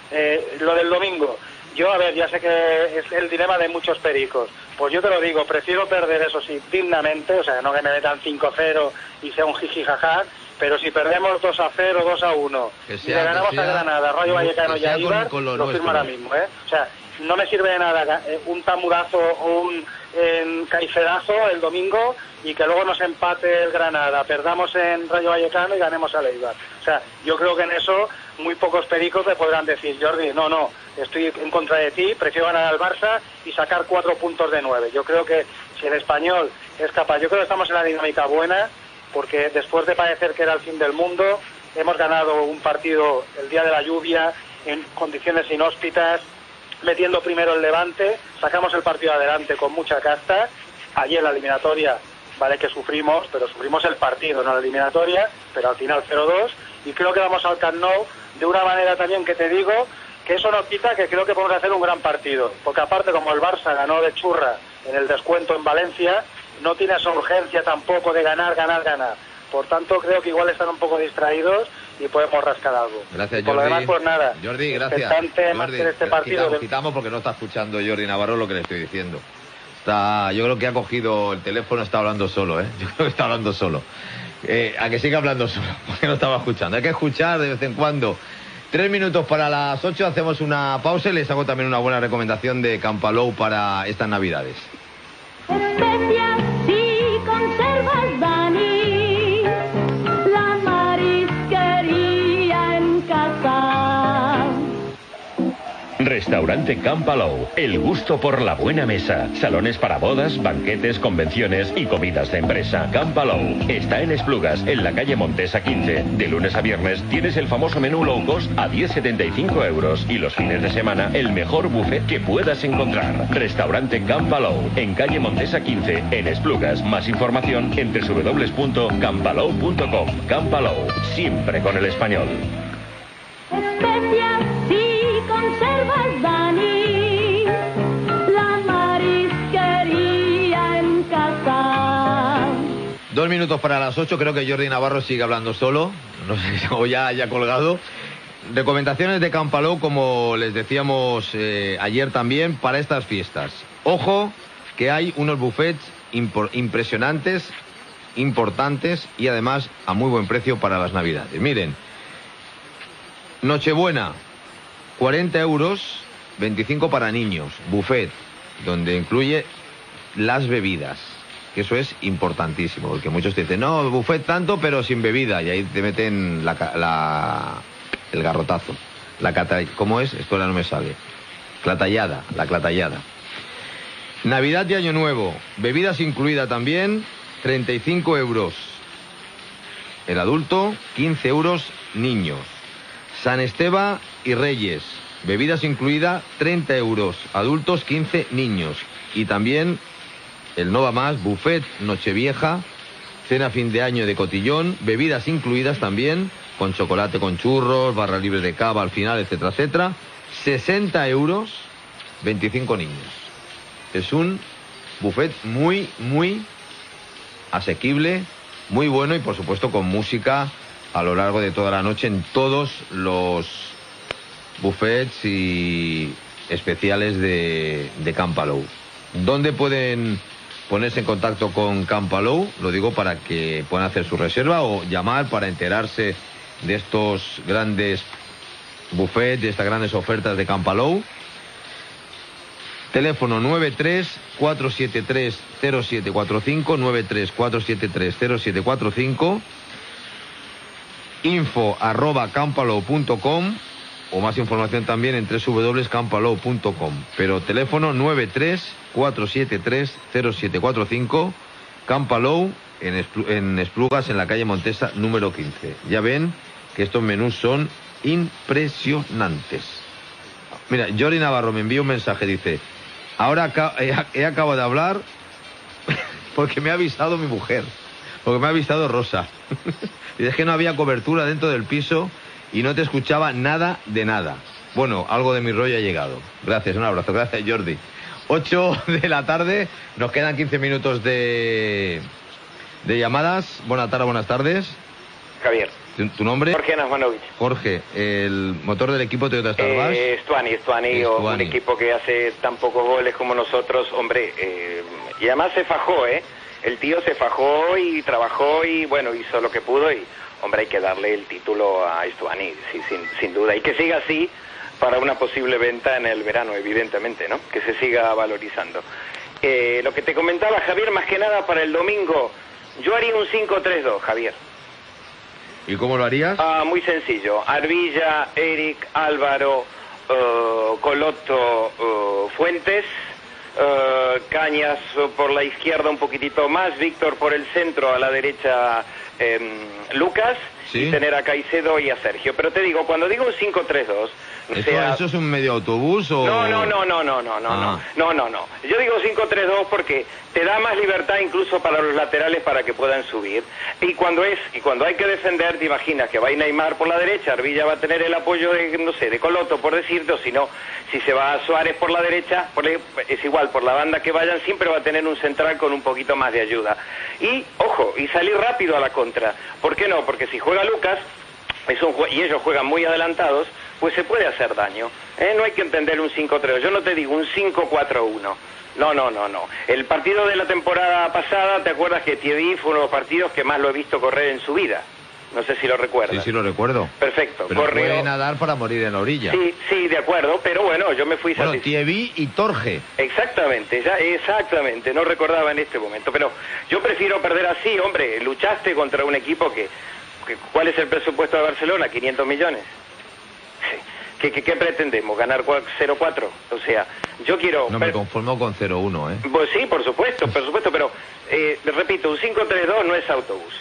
Lo del domingo, yo, a ver, ya sé que es el dilema de muchos pericos, pues yo te lo digo, prefiero perder, eso sí, dignamente, o sea, no que me metan 5-0 y sea un jiji jaja, pero si perdemos 2-0, 2-1, y le ganamos a Granada, Rayo Vallecano y a Eibar, lo firmo ahora mismo, ¿eh? O sea, no me sirve de nada un tamurazo o un caicerazo el domingo y que luego nos empate el Granada, perdamos en Rayo Vallecano y ganemos a Eibar. O sea, yo creo que en eso muy pocos pericos me podrán decir, Jordi, no, estoy en contra de ti, prefiero ganar al Barça y sacar 4 puntos de 9. Yo creo que si el Español es capaz, yo creo que estamos en la dinámica buena, porque después de parecer que era el fin del mundo, hemos ganado un partido el día de la lluvia, en condiciones inhóspitas, metiendo primero el Levante, sacamos el partido adelante con mucha casta. Ayer la eliminatoria, vale que sufrimos, pero sufrimos el partido, no la eliminatoria, pero al final 0-2, y creo que vamos al Camp Nou de una manera también que te digo que eso no quita que creo que podemos hacer un gran partido, porque aparte como el Barça ganó de churra en el descuento en Valencia, no tiene esa urgencia tampoco de ganar. Por tanto, creo que igual están un poco distraídos y podemos rascar algo. Gracias, Jordi. Por lo demás, pues nada. Jordi, gracias. Más que este partido quitamos porque no está escuchando Jordi Navarro lo que le estoy diciendo. Yo creo que ha cogido el teléfono, está hablando solo, ¿eh? Yo creo que está hablando solo. A que siga hablando solo, porque no estaba escuchando. Hay que escuchar de vez en cuando. 3 minutos para las 8, hacemos una pausa y les hago también una buena recomendación de Campalou para estas Navidades. Especias y conservas, Dani, la marisquería en casa. Restaurante Campalou, el gusto por la buena mesa. Salones para bodas, banquetes, convenciones y comidas de empresa. Campalou está en Esplugas, en la calle Montesa 15. De lunes a viernes tienes el famoso menú low cost a 10,75 euros y los fines de semana el mejor buffet que puedas encontrar. Restaurante Campalou, en calle Montesa 15, en Esplugas. Más información en www.campalou.com. Campalou, siempre con el español. Especias y conservas, Dani, la marisquería en casa. 2 minutos para las 8, creo que Jordi Navarro sigue hablando solo, no sé si o ya haya colgado. Recomendaciones de Campalou, como les decíamos ayer también, para estas fiestas. Ojo, que hay unos buffets impresionantes, importantes y además a muy buen precio para las Navidades. Miren, Nochebuena, 40 euros, 25 para niños, buffet, donde incluye las bebidas, que eso es importantísimo, porque muchos te dicen, no, buffet tanto, pero sin bebida, y ahí te meten el garrotazo. ¿Cómo es? Esto ahora no me sale. La clatallada. Navidad y Año Nuevo, bebidas incluida también, 35 euros. El adulto, 15 euros, niños. San Esteban y Reyes, bebidas incluida, 30 euros, adultos 15, niños. Y también el no va más, buffet Nochevieja, cena fin de año de cotillón, bebidas incluidas también, con chocolate con churros, barra libre de cava al final, etcétera, etcétera. 60 euros, 25 niños. Es un buffet muy, muy asequible, muy bueno y por supuesto con música a lo largo de toda la noche en todos los buffets y especiales de Campalou. ¿Dónde pueden ponerse en contacto con Campalou? Lo digo para que puedan hacer su reserva o llamar para enterarse de estos grandes buffets, de estas grandes ofertas de Campalou. Teléfono 93-473-0745, 93-473-0745. info@campalou.com o más información también en www.campalou.com. Pero teléfono 93-473-0745, Campalou en Esplugas, en la calle Montesa número 15. Ya ven que estos menús son impresionantes. Mira, Jordi Navarro me envía un mensaje, dice, ahora acabo de hablar porque me ha avisado mi mujer. Porque me ha avisado Rosa. Y es que no había cobertura dentro del piso y no te escuchaba nada de nada. Bueno, algo de mi rollo ha llegado. Gracias, un abrazo. Gracias, Jordi. 8 de la tarde, nos quedan 15 minutos de llamadas. Buenas tardes. Javier. ¿Tu nombre? Jorge Nasmanovich. Jorge, el motor del equipo Toyota Star Bus. Stuani, un equipo que hace tan pocos goles como nosotros, hombre, y además se fajó, el tío se fajó y trabajó y bueno, hizo lo que pudo y, hombre, hay que darle el título a Stuani, sí, sin duda, y que siga así para una posible venta en el verano, evidentemente, ¿no? Que se siga valorizando. Lo que te comentaba, Javier, más que nada para el domingo, yo haría un 5-3-2, Javier. ¿Y cómo lo harías? Muy sencillo. Arvilla, Eric, Álvaro, Coloto, Fuentes, Cañas por la izquierda un poquitito más, Víctor por el centro, a la derecha Lucas, Sí. y tener a Caicedo y a Sergio. Pero te digo, cuando digo un 5-3-2... ¿Eso es un medio autobús o...? No. Yo digo 5-3-2 porque te da más libertad incluso para los laterales para que puedan subir. Y cuando hay que defender, te imaginas que va a ir Neymar por la derecha, Arvilla va a tener el apoyo de, no sé, de Coloto, por decirte, o si no, si se va a Suárez por la derecha, es igual, por la banda que vayan, siempre va a tener un central con un poquito más de ayuda. Y, ojo, y salir rápido a la contra. ¿Por qué no? Porque si juega Lucas, y ellos juegan muy adelantados, pues se puede hacer daño. No hay que entender un 5-3, yo no te digo un 5-4-1. No. El partido de la temporada pasada, ¿te acuerdas que Thierry fue uno de los partidos que más lo he visto correr en su vida? No sé si lo recuerdas. Sí, lo recuerdo. Perfecto. Pero puede nadar para morir en la orilla. Sí, de acuerdo, pero bueno, yo me fui satisfecho. Bueno, Thierry y Torge. Exactamente, no recordaba en este momento, pero yo prefiero perder así, hombre, luchaste contra un equipo que ¿cuál es el presupuesto de Barcelona? 500 millones. ¿Qué pretendemos? ¿Ganar 0-4? O sea, yo quiero... No me conformo con 0-1, ¿eh? Pues sí, por supuesto, pero repito, un 5-3-2 no es autobús.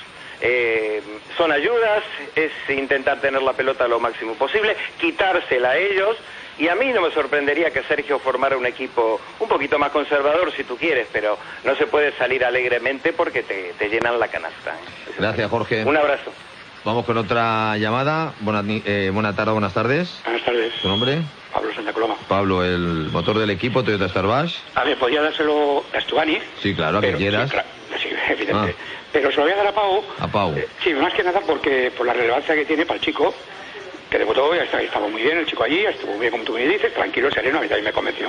Son ayudas, es intentar tener la pelota lo máximo posible, quitársela a ellos, y a mí no me sorprendería que Sergio formara un equipo un poquito más conservador si tú quieres, pero no se puede salir alegremente porque te llenan la canasta. Gracias, Jorge. Un abrazo. Vamos con otra llamada. Buenas tardes. Buenas tardes. ¿Tu nombre? Pablo Santa Coloma. Pablo, el motor del equipo Toyota Starbash. A ver, podría dárselo a Stubani. Sí, claro, a que quieras. Sí, evidente. Pero se lo voy a dar a Pau. A Pau. Sí, más que nada porque por la relevancia que tiene para el chico, que debutó, estaba muy bien el chico allí, estuvo bien como tú me dices, tranquilo, sereno, a mí también me convenció.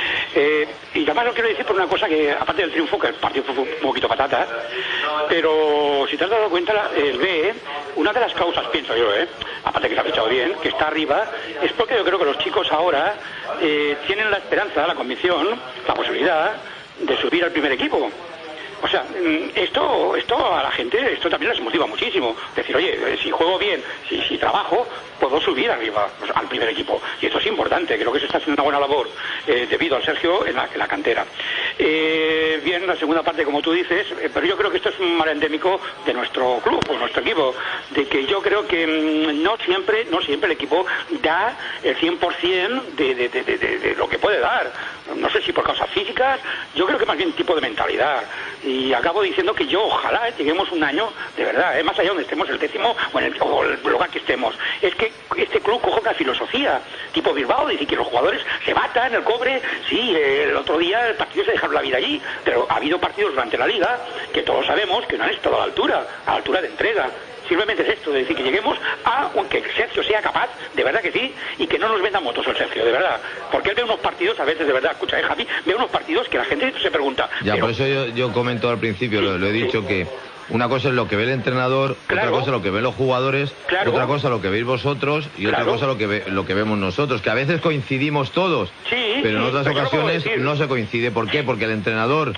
Y además lo quiero decir por una cosa que, aparte del triunfo, que el partido fue un poquito patata, pero si te has dado cuenta, el B, una de las causas, pienso yo, aparte que se ha fichado bien, que está arriba, es porque yo creo que los chicos ahora tienen la esperanza, la convicción, la posibilidad de subir al primer equipo. O sea, esto a la gente, esto también les motiva muchísimo. Decir, oye, si juego bien, si trabajo, puedo subir arriba, al primer equipo. Y esto es importante, creo que se está haciendo una buena labor debido al Sergio en la cantera. Bien, la segunda parte, como tú dices, pero yo creo que esto es un mal endémico de nuestro club, o nuestro equipo, de que yo creo que no siempre el equipo da el 100% de lo que puede dar. No sé si por causas físicas, yo creo que más bien tipo de mentalidad. Y acabo diciendo que yo ojalá lleguemos un año, de verdad, más allá donde estemos, el 10º o el lugar que estemos, es que este club coja una filosofía tipo Bilbao, decir que los jugadores se matan, el cobre, sí, el otro día el partido se dejaron la vida allí, pero ha habido partidos durante la liga que todos sabemos que no han estado a la altura de entrega. Simplemente es esto, de decir que lleguemos a que Sergio sea capaz, de verdad que sí, y que no nos venda motos el Sergio, de verdad. Porque él ve unos partidos, a veces, de verdad, escucha, Javi, ve unos partidos que la gente se pregunta. Ya, pero... por eso yo comento al principio, sí, lo he dicho, que una cosa es lo que ve el entrenador, otra cosa es lo que ven los jugadores, otra cosa lo que veis vosotros y otra cosa lo que vemos nosotros, que a veces coincidimos todos, pero en otras ocasiones no se coincide. ¿Por qué? Porque el entrenador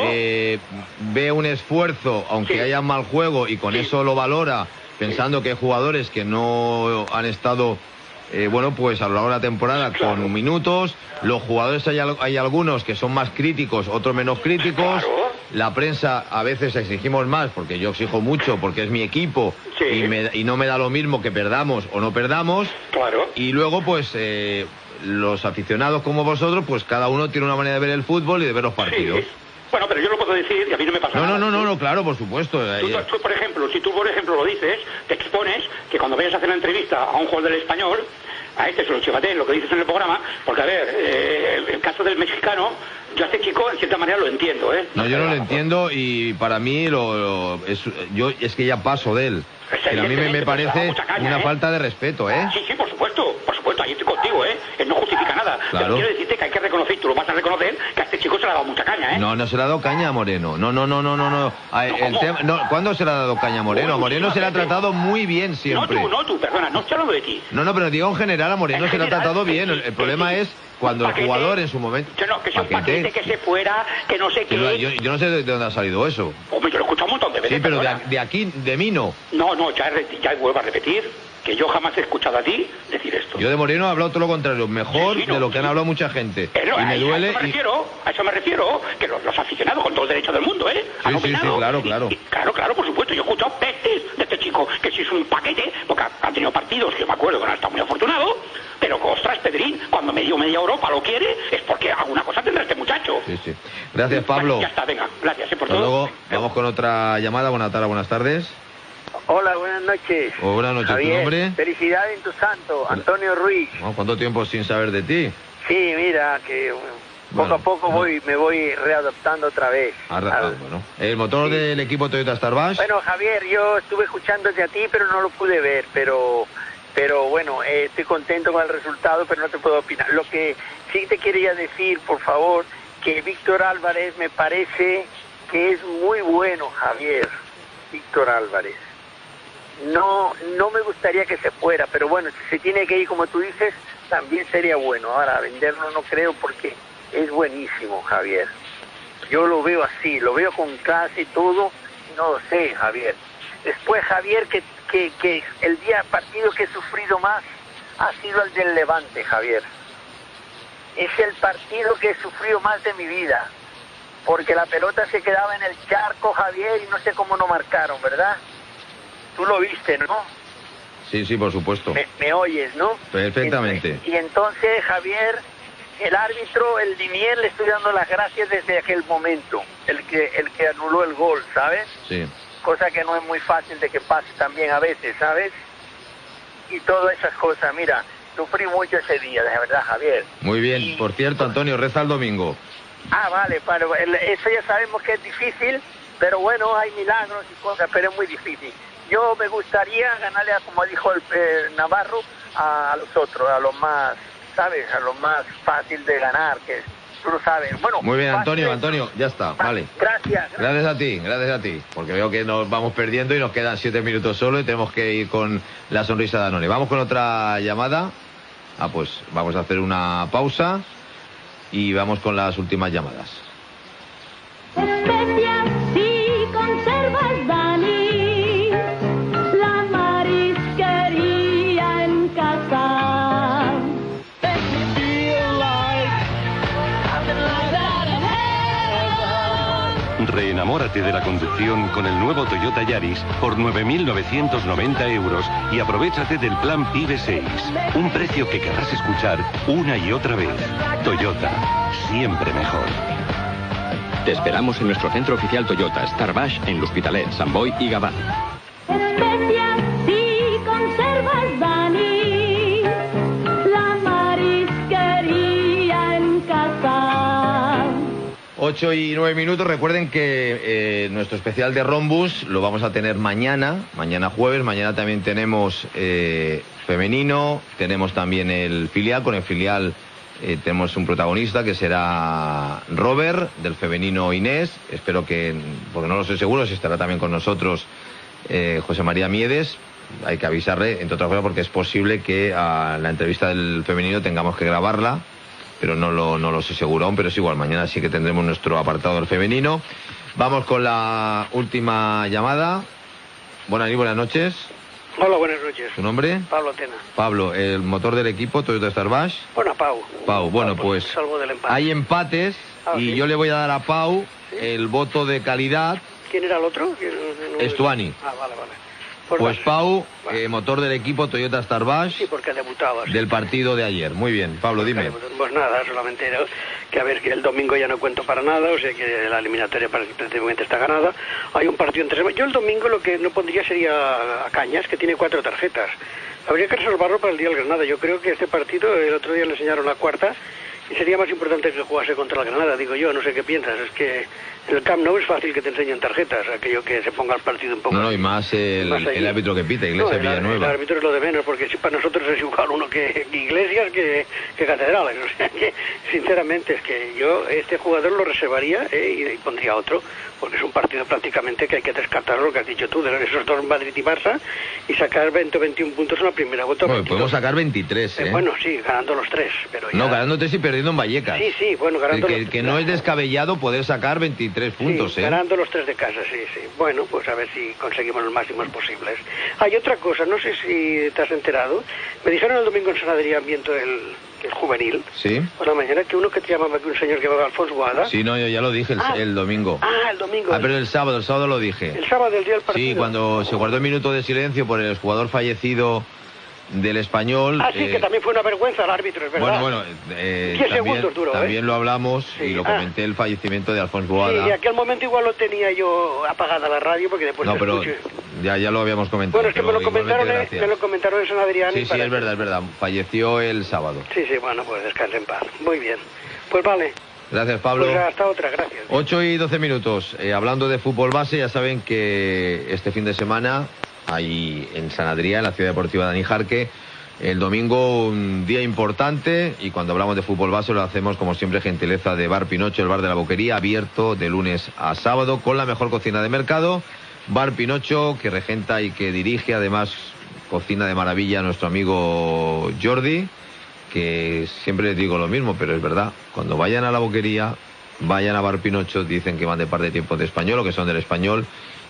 ve un esfuerzo, aunque haya mal juego, y con eso lo valora, pensando que hay jugadores que no han estado pues a lo largo de la temporada con minutos. Los jugadores hay algunos que son más críticos, otros menos críticos. La prensa a veces exigimos más, porque yo exijo mucho, porque es mi equipo, y no me da lo mismo que perdamos o no perdamos. Y luego pues los aficionados como vosotros, pues cada uno tiene una manera de ver el fútbol y de ver los partidos. Bueno, pero yo lo puedo decir y a mí no me pasa nada. No, claro, por supuesto. Tú, por ejemplo, si tú, por ejemplo, lo dices, te expones que cuando vayas a hacer una entrevista a un jugador del Español, a este se lo chivateen lo que dices en el programa, porque, a ver, el caso del mexicano, yo a este chico, en cierta manera, lo entiendo, No, yo no lo entiendo, y para mí es que ya paso de él. Que a mí me parece una falta de respeto, Sí, por supuesto, ahí estoy contigo, Él no justifica nada. Pero quiero decirte que hay que reconocer, y tú lo vas a reconocer, que a este chico se le ha dado mucha caña, No se le ha dado caña a Moreno. No. ¿Cuándo se le ha dado caña a Moreno? A Moreno se le ha tratado muy bien siempre. No tú, perdona, no estoy hablando de ti. No, pero digo en general, a Moreno se le ha tratado bien. El problema es cuando el jugador en su momento... Que sea un paquete, que se fuera, que no sé qué... Yo no sé de dónde ha salido eso. Hombre, yo lo he escuchado un montón de veces. Sí, pero de aquí, de mí no. No, ya vuelvo a repetir que yo jamás he escuchado a ti decir esto. Yo de Moreno he hablado todo lo contrario, mejor de lo que han hablado mucha gente. Y me duele... A eso me refiero, que los aficionados, con todo el derecho del mundo, Sí, claro. Claro, por supuesto, yo he escuchado pestes de este chico. digo que si es un paquete, porque ha tenido partidos que me acuerdo que no ha estado muy afortunado, pero ostras, Pedrín, cuando media Europa lo quiere, es porque alguna cosa tendrá este muchacho. Sí, sí. Gracias, Pablo. Ya está, venga, gracias por Hasta todo. Luego, vamos con otra llamada. Buenas tardes, buenas tardes. Hola, buenas noches. Buenas noches, Javier, ¿tu nombre? Felicidades en tu santo, Antonio Ruiz. ¿Cuánto tiempo sin saber de ti? Sí, mira, que poco a poco me voy readaptando otra vez. Bueno. El motor del equipo Toyota Starbash. Bueno, Javier, yo estuve escuchándote a ti, pero no lo pude ver, pero bueno, estoy contento con el resultado, pero no te puedo opinar. Lo que sí te quería decir, por favor, que Víctor Álvarez me parece que es muy bueno, Javier. Víctor Álvarez. No me gustaría que se fuera, pero bueno, si se tiene que ir, como tú dices, también sería bueno. Ahora, venderlo no creo porque es buenísimo, Javier. Yo lo veo así, lo veo con clase y todo, no lo sé, Javier. Después, Javier, que el partido que he sufrido más ha sido el del Levante, Javier. Es el partido que he sufrido más de mi vida, porque la pelota se quedaba en el charco, Javier, y no sé cómo no marcaron, ¿verdad? Tú lo viste, ¿no? Sí, por supuesto. Me oyes, ¿no? Perfectamente. Y entonces, Javier, el árbitro, el Dinier, le estoy dando las gracias desde aquel momento, el que anuló el gol, ¿sabes? Sí. Cosa que no es muy fácil de que pase también a veces, ¿sabes? Y todas esas cosas, mira, sufrí mucho ese día, de verdad, Javier. Muy bien. Por cierto, Antonio, reza el domingo. Vale, eso ya sabemos que es difícil, pero bueno, hay milagros y cosas, pero es muy difícil. Yo me gustaría ganarle, como dijo el Navarro, a los otros, a los más, ¿sabes? A los más fácil de ganar, que tú lo sabes. Bueno, muy bien, Antonio, ya está, vale. Gracias. Gracias a ti, porque veo que nos vamos perdiendo y nos quedan 7 minutos solo y tenemos que ir con la sonrisa de Danone. Vamos con otra llamada. Pues vamos a hacer una pausa y vamos con las últimas llamadas. Especias y conservas, Dani, la marisquería en casa. Reenamórate de la conducción con el nuevo Toyota Yaris por 9.990 euros y aprovechate del plan PIBE 6. Un precio que querrás escuchar una y otra vez. Toyota, siempre mejor. Te esperamos en nuestro centro oficial Toyota, Starbash, en L'Hospitalet, Sant Boi y Gavà. Especias y conservas, Dani, la marisquería en casa. 8 y 9 minutos. Recuerden que nuestro especial de Rombus lo vamos a tener mañana jueves. Mañana también tenemos femenino, tenemos también el filial. Con el filial tenemos un protagonista que será Robert, del femenino Inés. Espero que, porque no lo sé seguro, si estará también con nosotros José María Miedes. Hay que avisarle, entre otras cosas, porque es posible que a la entrevista del femenino tengamos que grabarla, pero no lo sé seguro aún, pero es igual, mañana sí que tendremos nuestro apartado del femenino. Vamos con la última llamada. Buenas noches. Hola, buenas noches. ¿Tu nombre? Pablo Tena. Pablo, el motor del equipo Toyota Starbash. Bueno, Pau. Bueno, pues salvo del empate. hay empates y ¿sí? Yo le voy a dar a Pau el voto de calidad. ¿Quién era el otro? Estuani. Vale. Pues Pau, motor del equipo Toyota Starbash. Sí, porque debutaba. Del partido de ayer. Muy bien, Pablo, dime. Pues nada, solamente que a ver, que el domingo ya no cuento para nada, o sea que la eliminatoria prácticamente está ganada. Hay un partido entre semana. Yo el domingo lo que no pondría sería a Cañas, que tiene 4 tarjetas. Habría que reservarlo para el día del Granada. Yo creo que este partido, el otro día le enseñaron la cuarta, y sería más importante que jugase contra el Granada, digo yo, no sé qué piensas. Es que en el Camp Nou es fácil que te enseñen tarjetas, aquello que se ponga el partido un poco. No, y más el árbitro que pita, Iglesias Villanueva. El árbitro es lo de menos, porque si para nosotros es igual uno que Iglesias que Catedrales. O sea que, sinceramente, es que yo este jugador lo reservaría y pondría otro, porque es un partido prácticamente que hay que descartar lo que has dicho tú, de esos dos Madrid y Barça, y sacar 20 o 21 puntos en la primera vuelta. Bueno, podemos sacar 23, Bueno, sí, ganando los 3. Pero ya... No, ganando 3 sí, pero perdiendo en Vallecas. Sí, bueno, ganando que no es descabellado poder sacar 23 puntos, sí, ganando los 3 de casa, sí. Bueno, pues a ver si conseguimos los máximos posibles. Hay otra cosa, no sé si te has enterado. Me dijeron el domingo en San Adrián viendo el juvenil. Sí. Por la mañana que uno que te llamaba, que un señor que llamaba Alfonso Boada. Sí, no, yo ya lo dije el domingo. El domingo. Pero el sábado lo dije. El sábado del día del partido. Sí, cuando se guardó el minuto de silencio por el jugador fallecido del Español. Sí, que también fue una vergüenza al árbitro, es verdad. Bueno, 10 segundos duró, también lo hablamos y lo comenté, el fallecimiento de Alfonso Boada. Sí, y aquel momento igual lo tenía yo apagada la radio porque después no, pero ya lo habíamos comentado. Bueno, es que me lo comentaron en San Adrián. Sí, es verdad, falleció el sábado. Sí, bueno, pues descanse en paz. Muy bien, pues vale. Gracias, Pablo. Pues hasta otra, gracias. 8:12. Hablando de fútbol base, ya saben que este fin de semana ahí en San Adrián, en la Ciudad Deportiva Dani Jarque, el domingo un día importante, y cuando hablamos de fútbol base lo hacemos como siempre gentileza de Bar Pinocho, el bar de la Boquería, abierto de lunes a sábado con la mejor cocina de mercado. Bar Pinocho, que regenta y que dirige, además cocina de maravilla, nuestro amigo Jordi, que siempre les digo lo mismo, pero es verdad, cuando vayan a la Boquería, vayan a Bar Pinocho, dicen que van de parte de Tiempo de Español o que son del Español,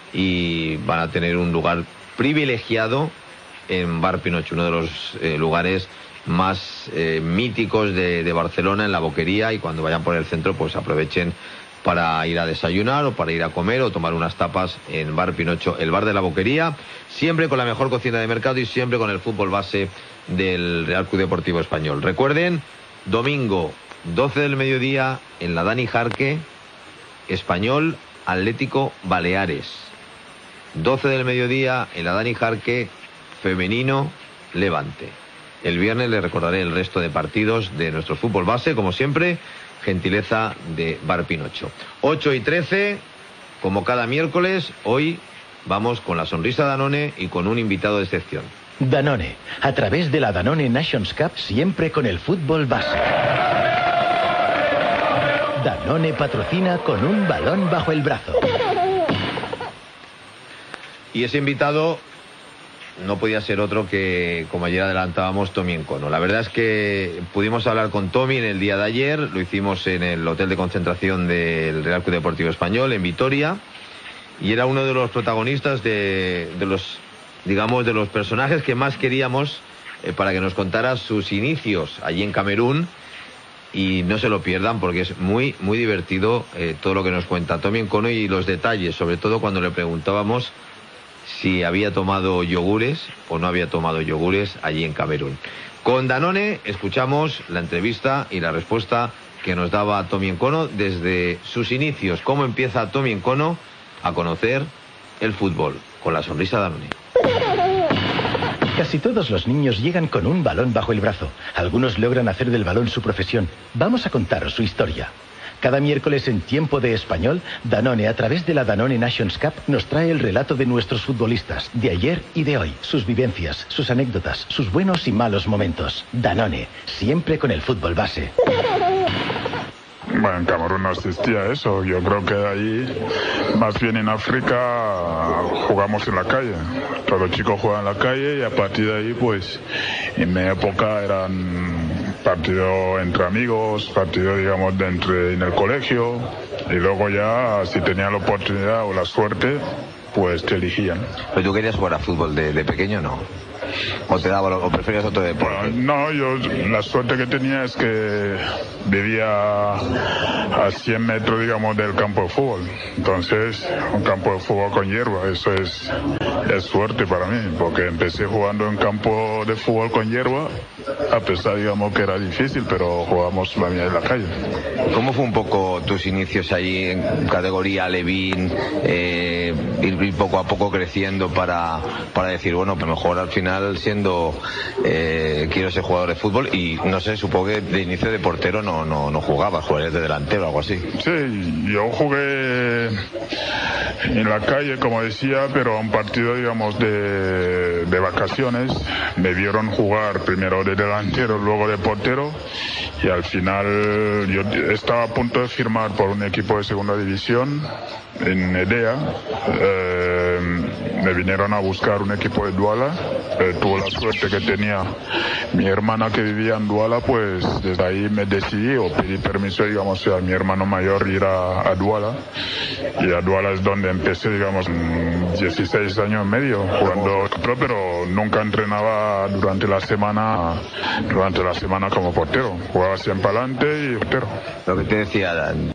y van a tener un lugar privilegiado en Bar Pinocho, uno de los lugares más míticos de Barcelona, en la Boquería, y cuando vayan por el centro pues aprovechen para ir a desayunar o para ir a comer o tomar unas tapas en Bar Pinocho, el bar de la Boquería, siempre con la mejor cocina de mercado y siempre con el fútbol base del Real Club Deportivo Español. Recuerden, domingo 12 del mediodía en la Dani Jarque, Español Atlético Baleares. 12 del mediodía en la Dani Jarque, femenino Levante. El viernes les recordaré el resto de partidos de nuestro fútbol base, como siempre, gentileza de Bar Pinocho. 8:13, como cada miércoles, hoy vamos con la sonrisa Danone y con un invitado de excepción. Danone, a través de la Danone Nations Cup, siempre con el fútbol base. Danone patrocina con un balón bajo el brazo. Y ese invitado no podía ser otro que, como ayer adelantábamos, Tommy Encono. La verdad es que pudimos hablar con Tommy en el día de ayer, lo hicimos en el hotel de concentración del Real Club Deportivo Español, en Vitoria, y era uno de los protagonistas de los personajes que más queríamos para que nos contara sus inicios allí en Camerún, y no se lo pierdan porque es muy, muy divertido todo lo que nos cuenta Tommy Encono y los detalles, sobre todo cuando le preguntábamos si había tomado yogures o no había tomado yogures allí en Camerún. Con Danone escuchamos la entrevista y la respuesta que nos daba Tommy Encono desde sus inicios. Cómo empieza Tommy Encono a conocer el fútbol con la sonrisa Danone. Casi todos los niños llegan con un balón bajo el brazo. Algunos logran hacer del balón su profesión. Vamos a contaros su historia. Cada miércoles en Tiempo de Español, Danone, a través de la Danone Nations Cup, nos trae el relato de nuestros futbolistas, de ayer y de hoy, sus vivencias, sus anécdotas, sus buenos y malos momentos. Danone, siempre con el fútbol base. Bueno, en Camerún no existía eso. Yo creo que ahí, más bien en África, jugamos en la calle. Todos los chicos juegan en la calle y a partir de ahí, pues, en mi época eran partidos entre amigos, partidos, digamos, en el colegio, y luego ya, si tenían la oportunidad o la suerte, pues te elegían. ¿Pero tú querías jugar a fútbol de pequeño, no? ¿O te daba, o preferías otro deporte? No, yo la suerte que tenía es que vivía a 100 metros, digamos, del campo de fútbol. Entonces, un campo de fútbol con hierba, eso es suerte para mí, porque empecé jugando en campo de fútbol con hierba, a pesar, digamos, que era difícil, pero jugamos la mía en la calle. ¿Cómo fue un poco tus inicios ahí en categoría Levín, ir poco a poco creciendo para decir, bueno, pues mejor al final siendo quiero ser jugador de fútbol? Y no sé, supongo que de inicio de portero no jugabas, jugarías de delantero o algo así. Sí, yo jugué en la calle, como decía, pero a un partido, digamos, de vacaciones me vieron jugar primero de delantero, luego de portero, y al final yo estaba a punto de firmar por un equipo de segunda división en Edea, me vinieron a buscar un equipo de Douala. Tuve la suerte que tenía mi hermana que vivía en Douala, pues desde ahí me decidí o pedí permiso, digamos, a mi hermano mayor ir a Douala. Y a Douala es donde empecé, digamos, 16 años y medio jugando, pero nunca entrenaba durante la semana como portero. Jugaba siempre adelante y portero. Lo que te decía,